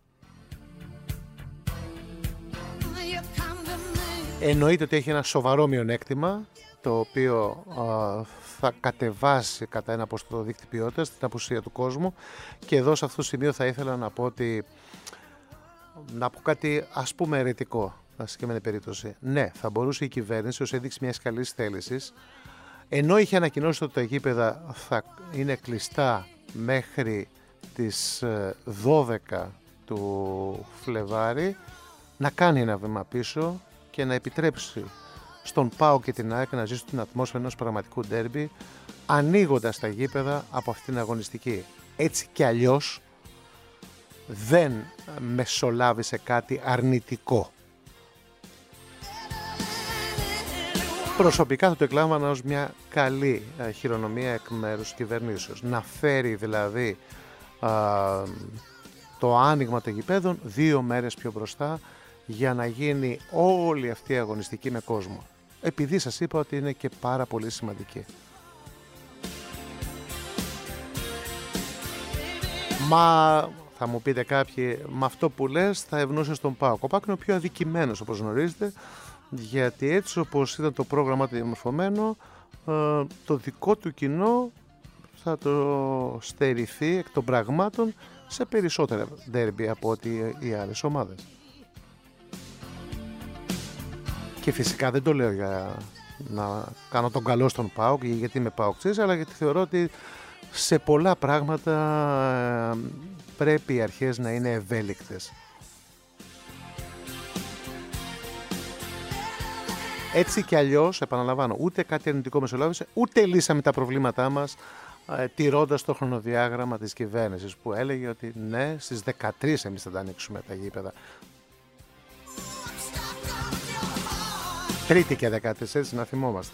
Εννοείται ότι έχει ένα σοβαρό μειονέκτημα το οποίο α, θα κατεβάσει κατά ένα ποσοστό το δείκτη ποιότητας στην απουσία του κόσμου και εδώ σε αυτό το σημείο θα ήθελα να πω ότι να πω κάτι ας πούμε αιρετικό στην συγκεκριμένη περίπτωση. Ναι, θα μπορούσε η κυβέρνηση ως ένδειξη μιας καλής θέλησης, ενώ είχε ανακοινώσει ότι τα γήπεδα θα είναι κλειστά μέχρι τις δώδεκα του Φλεβάρι, να κάνει ένα βήμα πίσω και να επιτρέψει στον ΠΑΟΚ και την ΑΕΚ να ζήσουν την ατμόσφαιρα ενός πραγματικού ντέρμπι, ανοίγοντας τα γήπεδα από αυτήν την αγωνιστική. Έτσι κι αλλιώς δεν μεσολάβησε κάτι αρνητικό. Προσωπικά θα το εκλάμβανα ως μια καλή α, χειρονομία εκ μέρους της κυβερνήσεως. Να φέρει δηλαδή α, το άνοιγμα των γηπέδων δύο μέρες πιο μπροστά για να γίνει όλη αυτή η αγωνιστική με κόσμο. Επειδή σας είπα ότι είναι και πάρα πολύ σημαντική. Μα θα μου πείτε κάποιοι, με αυτό που λες θα ευνοούσε στον ΠΑΟΚ. Ο ΠΑΟΚ είναι ο πιο αδικημένος, όπως γνωρίζετε, γιατί έτσι όπως ήταν το πρόγραμμα του διαμορφωμένο, το δικό του κοινό θα το στερηθεί εκ των πραγμάτων σε περισσότερα ντέρμπι από ότι οι άλλες ομάδες. Και φυσικά δεν το λέω για να κάνω τον καλό στον ΠΑΟΚ γιατί είμαι ΠΑΟΚτσής, αλλά γιατί θεωρώ ότι σε πολλά πράγματα πρέπει οι αρχές να είναι ευέλικτες. Έτσι κι αλλιώς, επαναλαμβάνω, ούτε κάτι αρνητικό μεσολάβησε, ούτε λύσαμε τα προβλήματά μας ε, τηρώντας το χρονοδιάγραμμα της κυβέρνησης που έλεγε ότι ναι, στις δεκατρείς εμείς θα τα ανοίξουμε τα γήπεδα. Τρίτη και δεκατρείς, έτσι να θυμόμαστε.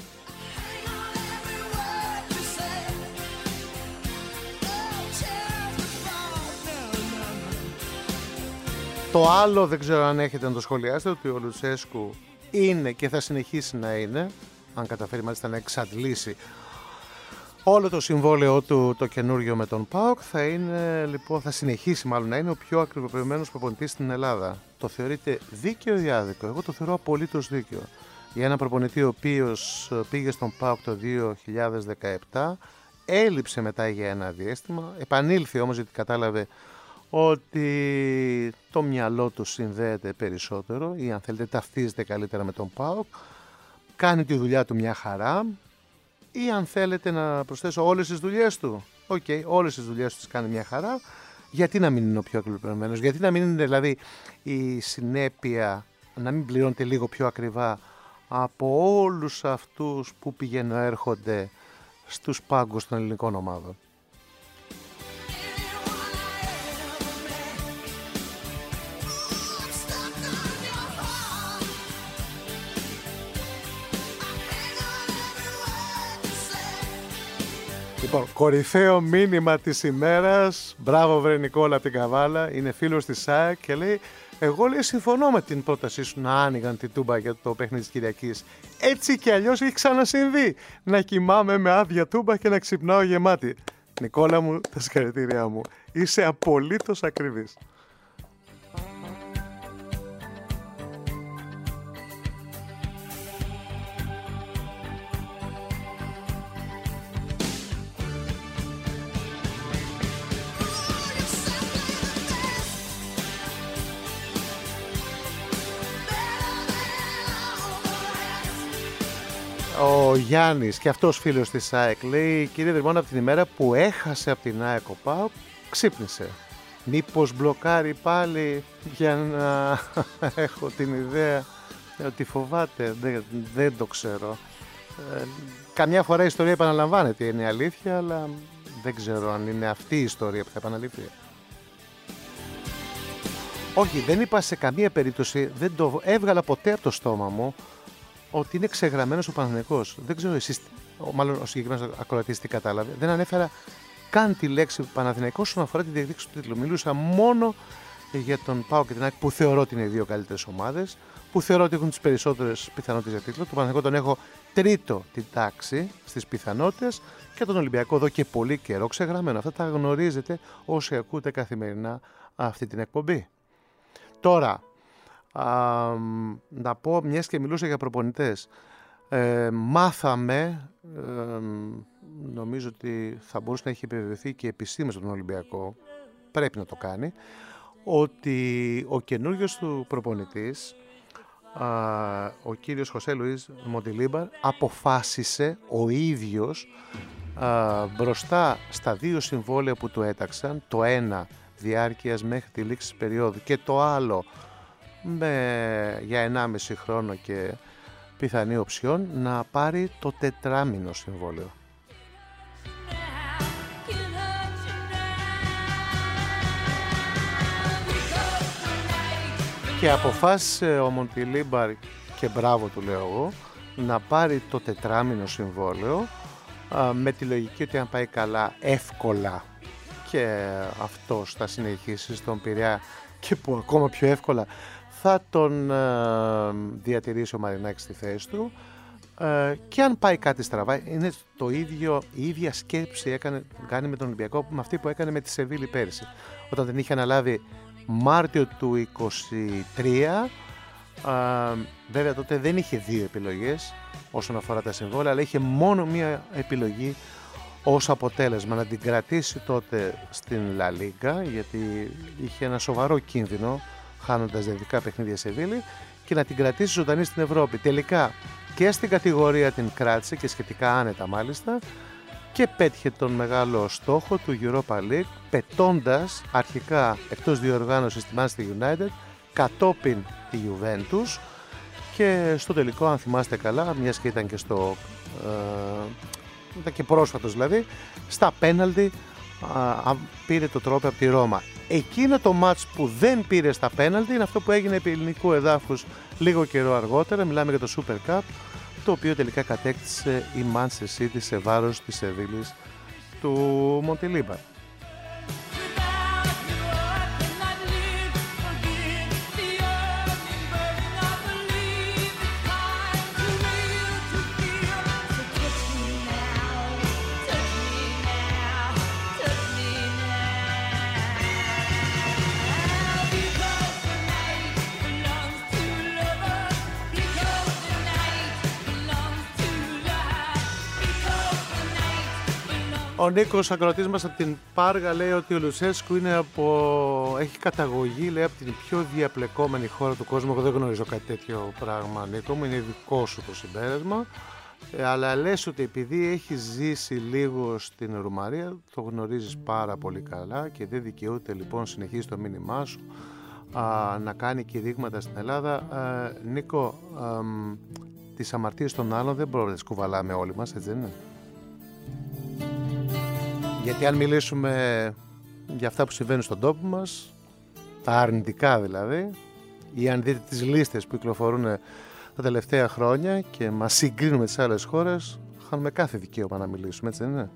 Το άλλο δεν ξέρω αν έχετε να το σχολιάσετε, ότι ο Λουτσέσκου είναι και θα συνεχίσει να είναι, αν καταφέρει μάλιστα να εξαντλήσει όλο το συμβόλαιο του το καινούριο με τον ΠΑΟΚ, θα, είναι, λοιπόν, θα συνεχίσει μάλλον να είναι ο πιο ακριβοποιημένος προπονητής στην Ελλάδα. Το θεωρείτε δίκαιο ή άδικο? Εγώ το θεωρώ απολύτως δίκαιο. Για ένα προπονητή ο οποίος πήγε στον ΠΑΟΚ το δύο χιλιάδες δεκαεπτά, έλειψε μετά για ένα διάστημα, επανήλθε όμως γιατί κατάλαβε ότι το μυαλό του συνδέεται περισσότερο ή αν θέλετε ταυτίζεται καλύτερα με τον ΠΑΟΚ, κάνει τη δουλειά του μια χαρά, ή αν θέλετε να προσθέσω όλες τις δουλειές του, οκ, okay, όλες τις δουλειές του τις κάνει μια χαρά, γιατί να μην είναι ο πιο ακριβοποιημένος, γιατί να μην είναι δηλαδή η συνέπεια να μην πληρώνεται λίγο πιο ακριβά από όλους αυτούς που πηγαίνουν έρχονται στους πάγκους των ελληνικών ομάδων. Λοιπόν, κορυφαίο μήνυμα της ημέρας, μπράβο βρε Νικόλα από την Καβάλα, είναι φίλος της ΑΕΚ και λέει, εγώ λέει συμφωνώ με την πρότασή σου να άνοιγαν την Τούμπα για το παιχνίδι της Κυριακής. Έτσι κι αλλιώς έχει ξανασυμβεί, να κοιμάμαι με άδεια Τούμπα και να ξυπνάω γεμάτη. Νικόλα μου, τα συγχαρητήριά μου, είσαι απολύτως ακριβής. Ο Γιάννης και αυτός φίλος της ΑΕΚ λέει, κύριε Δερμόν, από την ημέρα που έχασε από την ΑΕΚ ο ΠΑΟΚ ξύπνησε. Μήπως μπλοκάρει πάλι για να έχω την ιδέα ότι φοβάται, δεν, δεν το ξέρω. Ε, καμιά φορά η ιστορία επαναλαμβάνεται, είναι η αλήθεια, αλλά δεν ξέρω αν είναι αυτή η ιστορία που θα επαναληφθεί. Όχι, δεν είπα σε καμία περίπτωση, δεν το έβγαλα ποτέ από το στόμα μου ότι είναι ξεγραμμένος ο Παναθηναϊκός. Δεν ξέρω εσείς, μάλλον ο συγκεκριμένος ακροατής τι κατάλαβε. Δεν ανέφερα καν τη λέξη Παναθηναϊκός όσον αφορά τη διεκδίκηση του τίτλου. Μιλούσα μόνο για τον ΠΑΟΚ και την ΑΕΚ που θεωρώ ότι είναι οι δύο καλύτερες ομάδες, που θεωρώ ότι έχουν τις περισσότερες πιθανότητες για τίτλο. Τον Παναθηναϊκό τον έχω τρίτο την τάξη στις πιθανότητες και τον Ολυμπιακό εδώ και πολύ καιρό ξεγραμμένο. Αυτά τα γνωρίζετε όσοι ακούτε καθημερινά αυτή την εκπομπή. Τώρα, Α, να πω, μιας και μιλούσα για προπονητές, ε, μάθαμε, ε, νομίζω ότι θα μπορούσε να έχει επιβεβαιωθεί και επισήμως στον Ολυμπιακό, πρέπει να το κάνει, ότι ο καινούριος του προπονητής, α, ο κύριος Χωσέ Λουίς Μοντιλίμπαρ, αποφάσισε ο ίδιος α, μπροστά στα δύο συμβόλαια που του έταξαν, το ένα διάρκειας μέχρι τη λήξη της περίοδου και το άλλο με, για ενάμιση χρόνο και πιθανή οψιόν, να πάρει το τετράμηνο συμβόλαιο. Και αποφάσισε ο Μοντιλίμπαρ, και μπράβο του λέω εγώ, να πάρει το τετράμηνο συμβόλαιο α, με τη λογική ότι αν πάει καλά εύκολα και αυτός θα συνεχίσει στον Πειραιά και που ακόμα πιο εύκολα θα τον α, διατηρήσει ο Μαρινάκης στη θέση του, ε, και αν πάει κάτι στραβά, είναι το ίδιο, η ίδια σκέψη έκανε, κάνει με τον Ολυμπιακό με αυτή που έκανε με τη Σεβίλη πέρσι, όταν την είχε αναλάβει Μάρτιο του είκοσι τρία. Ε, βέβαια τότε δεν είχε δύο επιλογές όσον αφορά τα συμβόλαια, αλλά είχε μόνο μία επιλογή ως αποτέλεσμα, να την κρατήσει τότε στην La Liga, γιατί είχε ένα σοβαρό κίνδυνο χάνοντας διαδικά παιχνίδια Σεβίλη, και να την κρατήσει ζωντανή στην Ευρώπη. Τελικά και στην κατηγορία την κράτησε και σχετικά άνετα μάλιστα, και πέτυχε τον μεγάλο στόχο του Europa League, πετώντας αρχικά εκτός διοργάνωσης τη Manchester United, κατόπιν τη Juventus, και στο τελικό, αν θυμάστε καλά, μιας και ήταν και στο ε, ήταν και πρόσφατος δηλαδή, στα πέναλτι πήρε το τρόπο από τη Ρώμα. Εκείνο το μάτς που δεν πήρε στα πέναλτι είναι αυτό που έγινε επί ελληνικού εδάφους λίγο καιρό αργότερα, μιλάμε για το Super Cup, το οποίο τελικά κατέκτησε η Manchester City σε βάρος της Σεβίλης του Μοντιλίμπαρ. Ο Νίκος, ακροατής μας από την Πάργα, λέει ότι ο Λουτσέσκου είναι από... έχει καταγωγή, λέει, από την πιο διαπλεκόμενη χώρα του κόσμου. Εγώ δεν γνωρίζω κάτι τέτοιο πράγμα, Νίκο μου, είναι δικό σου το συμπέρασμα. Ε, αλλά λες ότι επειδή έχει ζήσει λίγο στην Ρουμανία, το γνωρίζεις πάρα πολύ καλά και δεν δικαιούται λοιπόν, συνεχίζει το μήνυμά σου, α, να κάνει κηρύγματα στην Ελλάδα. Α, Νίκο, α, τις αμαρτίες των άλλων δεν μπορούμε να τις κουβαλάμε όλοι μας, έτσι δεν είναι? Γιατί αν μιλήσουμε για αυτά που συμβαίνουν στον τόπο μας, τα αρνητικά δηλαδή, ή αν δείτε τις λίστες που κυκλοφορούν τα τελευταία χρόνια και μας συγκρίνουμε τις άλλες χώρες, χάνουμε κάθε δικαίωμα να μιλήσουμε, έτσι δεν είναι?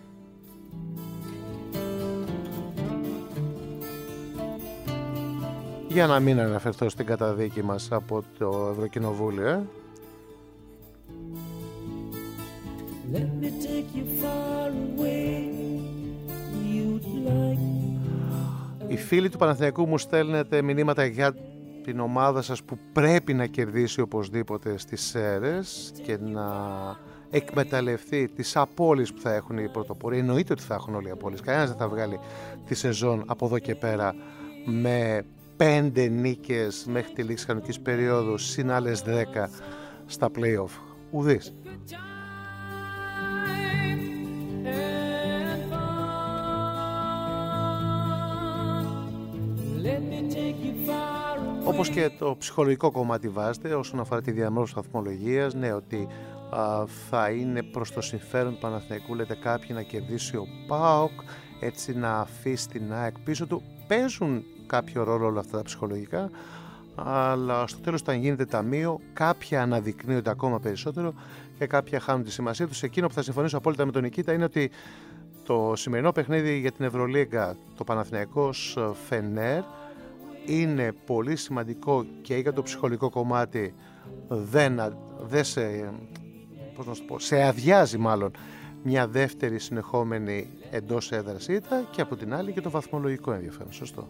Για να μην αναφερθώ στην καταδίκη μας από το Ευρωκοινοβούλιο, ε. Let me take you far away. Οι φίλοι του Παναθηναϊκού μου στέλνετε μηνύματα για την ομάδα σας που πρέπει να κερδίσει οπωσδήποτε στις Σέρρες και να εκμεταλλευτεί τις απώλειες που θα έχουν οι πρωτοπόροι. Εννοείται ότι θα έχουν όλοι οι απώλειες. Κανένας δεν θα βγάλει τη σεζόν από εδώ και πέρα με πέντε νίκες μέχρι τη λήξη κανονικής περίοδου συν άλλες δέκα στα play-off. Ουδής. Όπως και το ψυχολογικό κομμάτι βάζετε όσον αφορά τη διαμόρφωση βαθμολογίας, ναι, ότι α, θα είναι προς το συμφέρον του Παναθηναϊκού, λέτε κάποιοι, να κερδίσει ο ΠΑΟΚ, έτσι να αφήσει την ΑΕΚ πίσω του. Παίζουν κάποιο ρόλο όλα αυτά τα ψυχολογικά, αλλά στο τέλος, όταν γίνεται ταμείο, κάποια αναδεικνύονται ακόμα περισσότερο και κάποια χάνουν τη σημασία τους. Εκείνο που θα συμφωνήσω απόλυτα με τον Νικήτα είναι ότι το σημερινό παιχνίδι για την Ευρωλίγκα, το Παναθηναϊκός Φενέρ, είναι πολύ σημαντικό και για το ψυχολογικό κομμάτι. Δεν, δεν σε, πώς να το πω, σε αδειάζει μάλλον μια δεύτερη συνεχόμενη εντός έδρας ήττα, και από την άλλη και το βαθμολογικό ενδιαφέρον. Σωστό.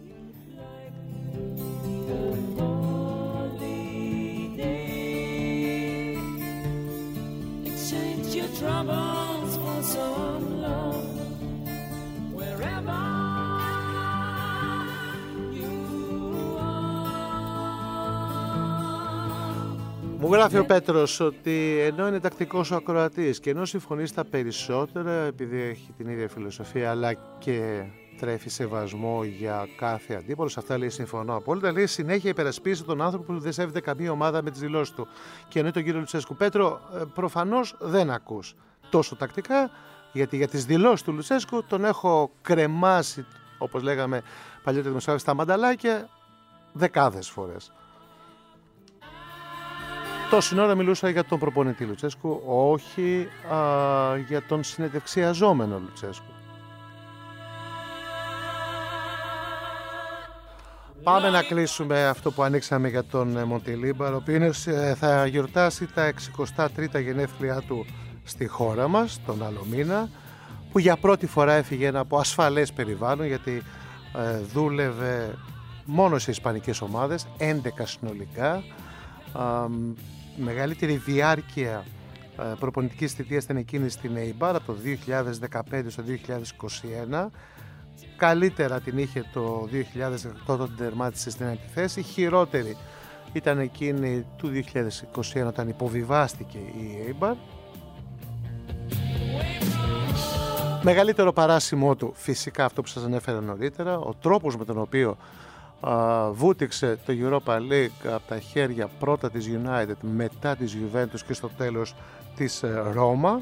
Μου γράφει ο Πέτρος ότι ενώ είναι τακτικός ο ακροατής και ενώ συμφωνεί στα περισσότερα επειδή έχει την ίδια φιλοσοφία, αλλά και τρέφει σεβασμό για κάθε αντίπολο, σε αυτά λέει συμφωνώ απόλυτα, λέει συνέχεια υπερασπίσει τον άνθρωπο που δεν σέβεται καμία ομάδα με τις δηλώσεις του. Και εννοεί τον κύριο Λουτσέσκου. Πέτρο, προφανώς δεν ακούς τόσο τακτικά, γιατί για τις δηλώσεις του Λουτσέσκου τον έχω κρεμάσει, όπως λέγαμε παλιότερα δημοσιογράφοι, στα μανταλάκια δεκάδες φορές. Τόση ώρα μιλούσα για τον προπονητή Λουτσέσκου, όχι α, για τον συνεντευξιαζόμενο Λουτσέσκου. Πάμε να κλείσουμε αυτό που ανοίξαμε για τον Μοντιλίμπαρ, ο οποίος θα γιορτάσει τα εξηκοστά τρίτα γενέθλιά του στη χώρα μας τον άλλο μήνα, που για πρώτη φορά έφυγε από ασφαλές περιβάλλον, γιατί ε, δούλευε μόνο σε ισπανικές ομάδες, έντεκα συνολικά. Ε, μεγαλύτερη διάρκεια ε, προπονητικής θητείας ήταν εκείνη στην Eibar από το δύο χιλιάδες δεκαπέντε στο δύο χιλιάδες είκοσι ένα. Καλύτερα την είχε το δύο χιλιάδες δεκαοκτώ όταν την τερμάτισε στην ένατη θέση. Χειρότερη ήταν εκείνη του δύο χιλιάδες είκοσι ένα όταν υποβιβάστηκε η Eibar. Μεγαλύτερο παράσημο του φυσικά αυτό που σας ανέφερα νωρίτερα, ο τρόπος με τον οποίο α, βούτυξε το Europa League από τα χέρια πρώτα της United, μετά της Juventus και στο τέλος της Ρώμα.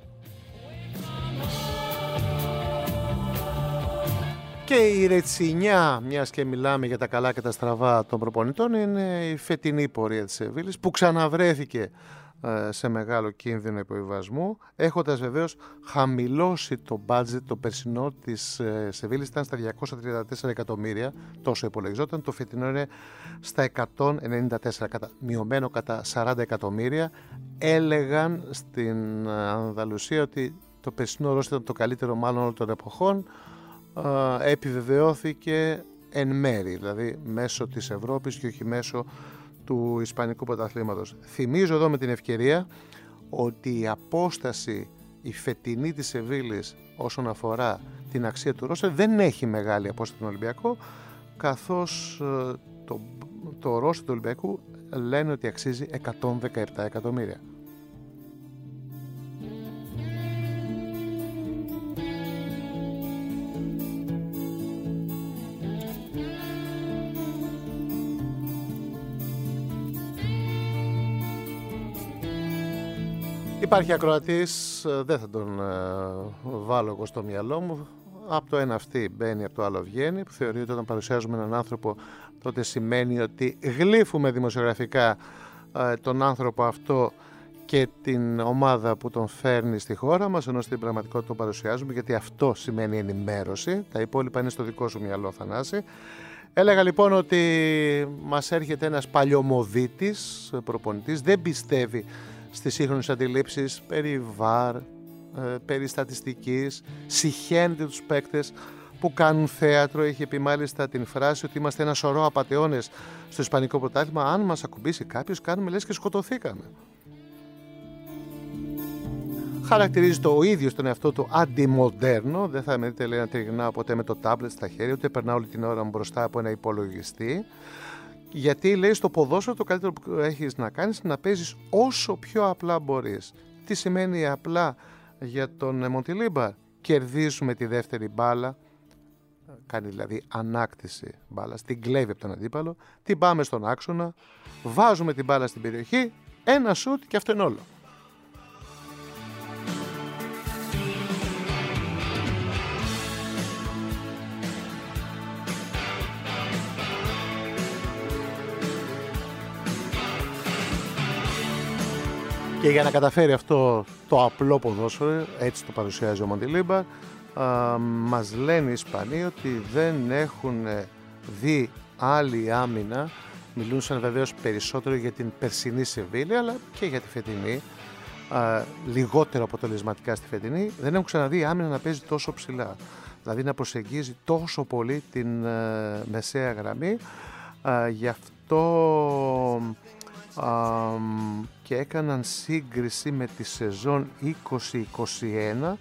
Και η ρετσινιά, μιας και μιλάμε για τα καλά και τα στραβά των προπονητών, είναι η φετινή πορεία της Σεβίλης, που ξαναβρέθηκε σε μεγάλο κίνδυνο υποβιβασμού, έχοντας βεβαίως χαμηλώσει το budget το περσινό της Σεβίλης, ήταν στα διακόσια τριάντα τέσσερα εκατομμύρια, τόσο υπολογιζόταν, το φετινό είναι στα εκατόν ενενήντα τέσσερα, κατα, μειωμένο κατά σαράντα εκατομμύρια. Έλεγαν στην Ανδαλουσία ότι το περσινό ρόστερ ήταν το καλύτερο μάλλον όλων των εποχών. Επιβεβαιώθηκε εν μέρη, δηλαδή μέσω της Ευρώπης και όχι μέσω του Ισπανικού Πρωταθλήματος. Θυμίζω εδώ με την ευκαιρία ότι η απόσταση η φετινή της Σεβίλης όσον αφορά την αξία του ρόστερ δεν έχει μεγάλη απόσταση στον Ολυμπιακό, καθώς το, το ρόστερ του Ολυμπιακού λένε ότι αξίζει εκατόν δεκαεπτά εκατομμύρια. Υπάρχει ακροατής, δεν θα τον ε, βάλω εγώ στο μυαλό μου, από το ένα αυτή μπαίνει, από το άλλο βγαίνει, που θεωρεί ότι όταν παρουσιάζουμε έναν άνθρωπο τότε σημαίνει ότι γλύφουμε δημοσιογραφικά ε, τον άνθρωπο αυτό και την ομάδα που τον φέρνει στη χώρα μας, ενώ στην πραγματικότητα τον παρουσιάζουμε, γιατί αυτό σημαίνει ενημέρωση. Τα υπόλοιπα είναι στο δικό σου μυαλό, Θανάση. Έλεγα λοιπόν ότι μας έρχεται ένας παλιωμοδίτης προπονητής, δεν πιστεύει στις σύγχρονες αντιλήψεις περί βαρ, ε, περί στατιστικής, συχαίνεται τους παίκτες που κάνουν θέατρο. Είχε πει μάλιστα την φράση ότι είμαστε ένα σωρό απατεώνες στο Ισπανικό Πρωτάθλημα, αν μας ακουμπήσει κάποιος κάνουμε λες και σκοτωθήκαμε. Χαρακτηρίζει το ίδιο στον εαυτό του αντιμοντέρνο, δεν θα με δείτε λέει να τριγνάω ποτέ με το τάμπλετ στα χέρια, ούτε περνάω όλη την ώρα μου μπροστά από ένα υπολογιστή. Γιατί λέει στο ποδόσφαιρο το καλύτερο που έχεις να κάνεις είναι να παίζεις όσο πιο απλά μπορείς. Τι σημαίνει απλά για τον Μοντιλίμπαρ? Κερδίζουμε τη δεύτερη μπάλα, κάνει δηλαδή ανάκτηση μπάλας, την κλέβει από τον αντίπαλο, την πάμε στον άξονα, βάζουμε την μπάλα στην περιοχή, ένα σουτ και αυτό είναι όλο. Και για να καταφέρει αυτό το απλό ποδόσφαιρο, έτσι το παρουσιάζει ο Μοντιλίμπαρ, μας λένε οι Ισπανοί ότι δεν έχουν δει άλλη άμυνα. Μιλούσαν βεβαίως περισσότερο για την περσινή Σεβίλη, αλλά και για τη φετινή, α, λιγότερο αποτελεσματικά στη φετινή. Δεν έχουν ξαναδεί άμυνα να παίζει τόσο ψηλά, δηλαδή να προσεγγίζει τόσο πολύ την α, μεσαία γραμμή. Α, γι' αυτό Um, και έκαναν σύγκριση με τη σεζόν είκοσι είκοσι ένα,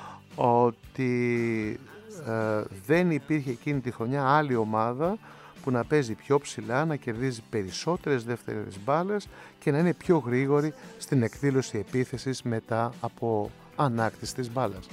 ότι uh, δεν υπήρχε εκείνη τη χρονιά άλλη ομάδα που να παίζει πιο ψηλά, να κερδίζει περισσότερες δεύτερες μπάλες και να είναι πιο γρήγορη στην εκδήλωση επίθεσης μετά από ανάκτηση της μπάλας.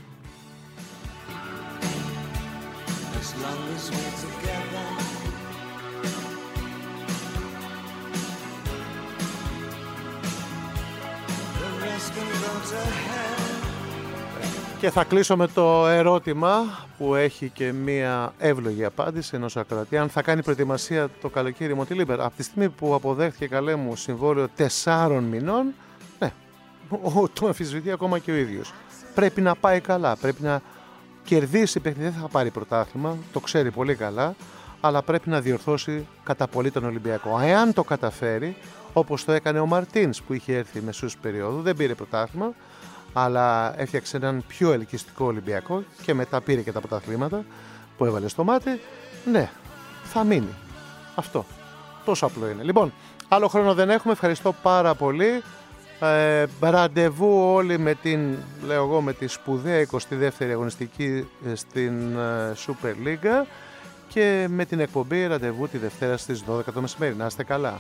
Και θα κλείσω με το ερώτημα που έχει και μία εύλογη απάντηση ενός ακροατή. Αν θα κάνει προετοιμασία το καλοκαίρι Μοντιλίμπαρ? Από τη στιγμή που αποδέχθηκε, καλέ μου, συμβόλαιο τεσσάρων μηνών, ναι, το αμφισβητεί ακόμα και ο ίδιος. Πρέπει να πάει καλά, πρέπει να κερδίσει παιχνίδι, δεν θα πάρει πρωτάθλημα, το ξέρει πολύ καλά, αλλά πρέπει να διορθώσει κατά πολύ τον Ολυμπιακό. Εάν το καταφέρει, όπως το έκανε ο Μαρτίνς που είχε έρθει μεσούς περίοδου, δεν πήρε πρωτάθλημα, αλλά έφτιαξε έναν πιο ελκυστικό Ολυμπιακό και μετά πήρε και τα πρωταθλήματα που έβαλε στο μάτι, ναι, θα μείνει. Αυτό. Τόσο απλό είναι. Λοιπόν, άλλο χρόνο δεν έχουμε. Ευχαριστώ πάρα πολύ. Ε, ραντεβού όλοι με την, λέω εγώ, με τη σπουδαία εικοστή δεύτερη αγωνιστική στην ε, Super League και με την εκπομπή ραντεβού τη Δευτέρα στις δώδεκα το μεσημέρι. Να είστε καλά.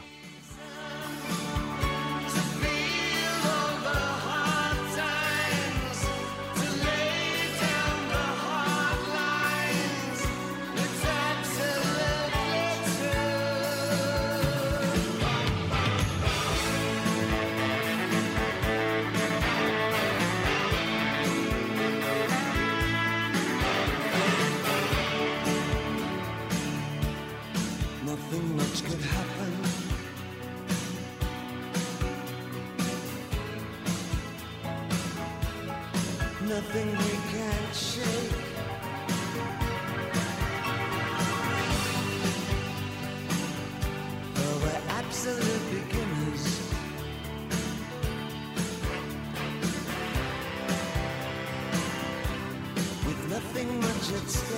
Nothing we can't shake. Well, we're absolute beginners. With nothing much at stake.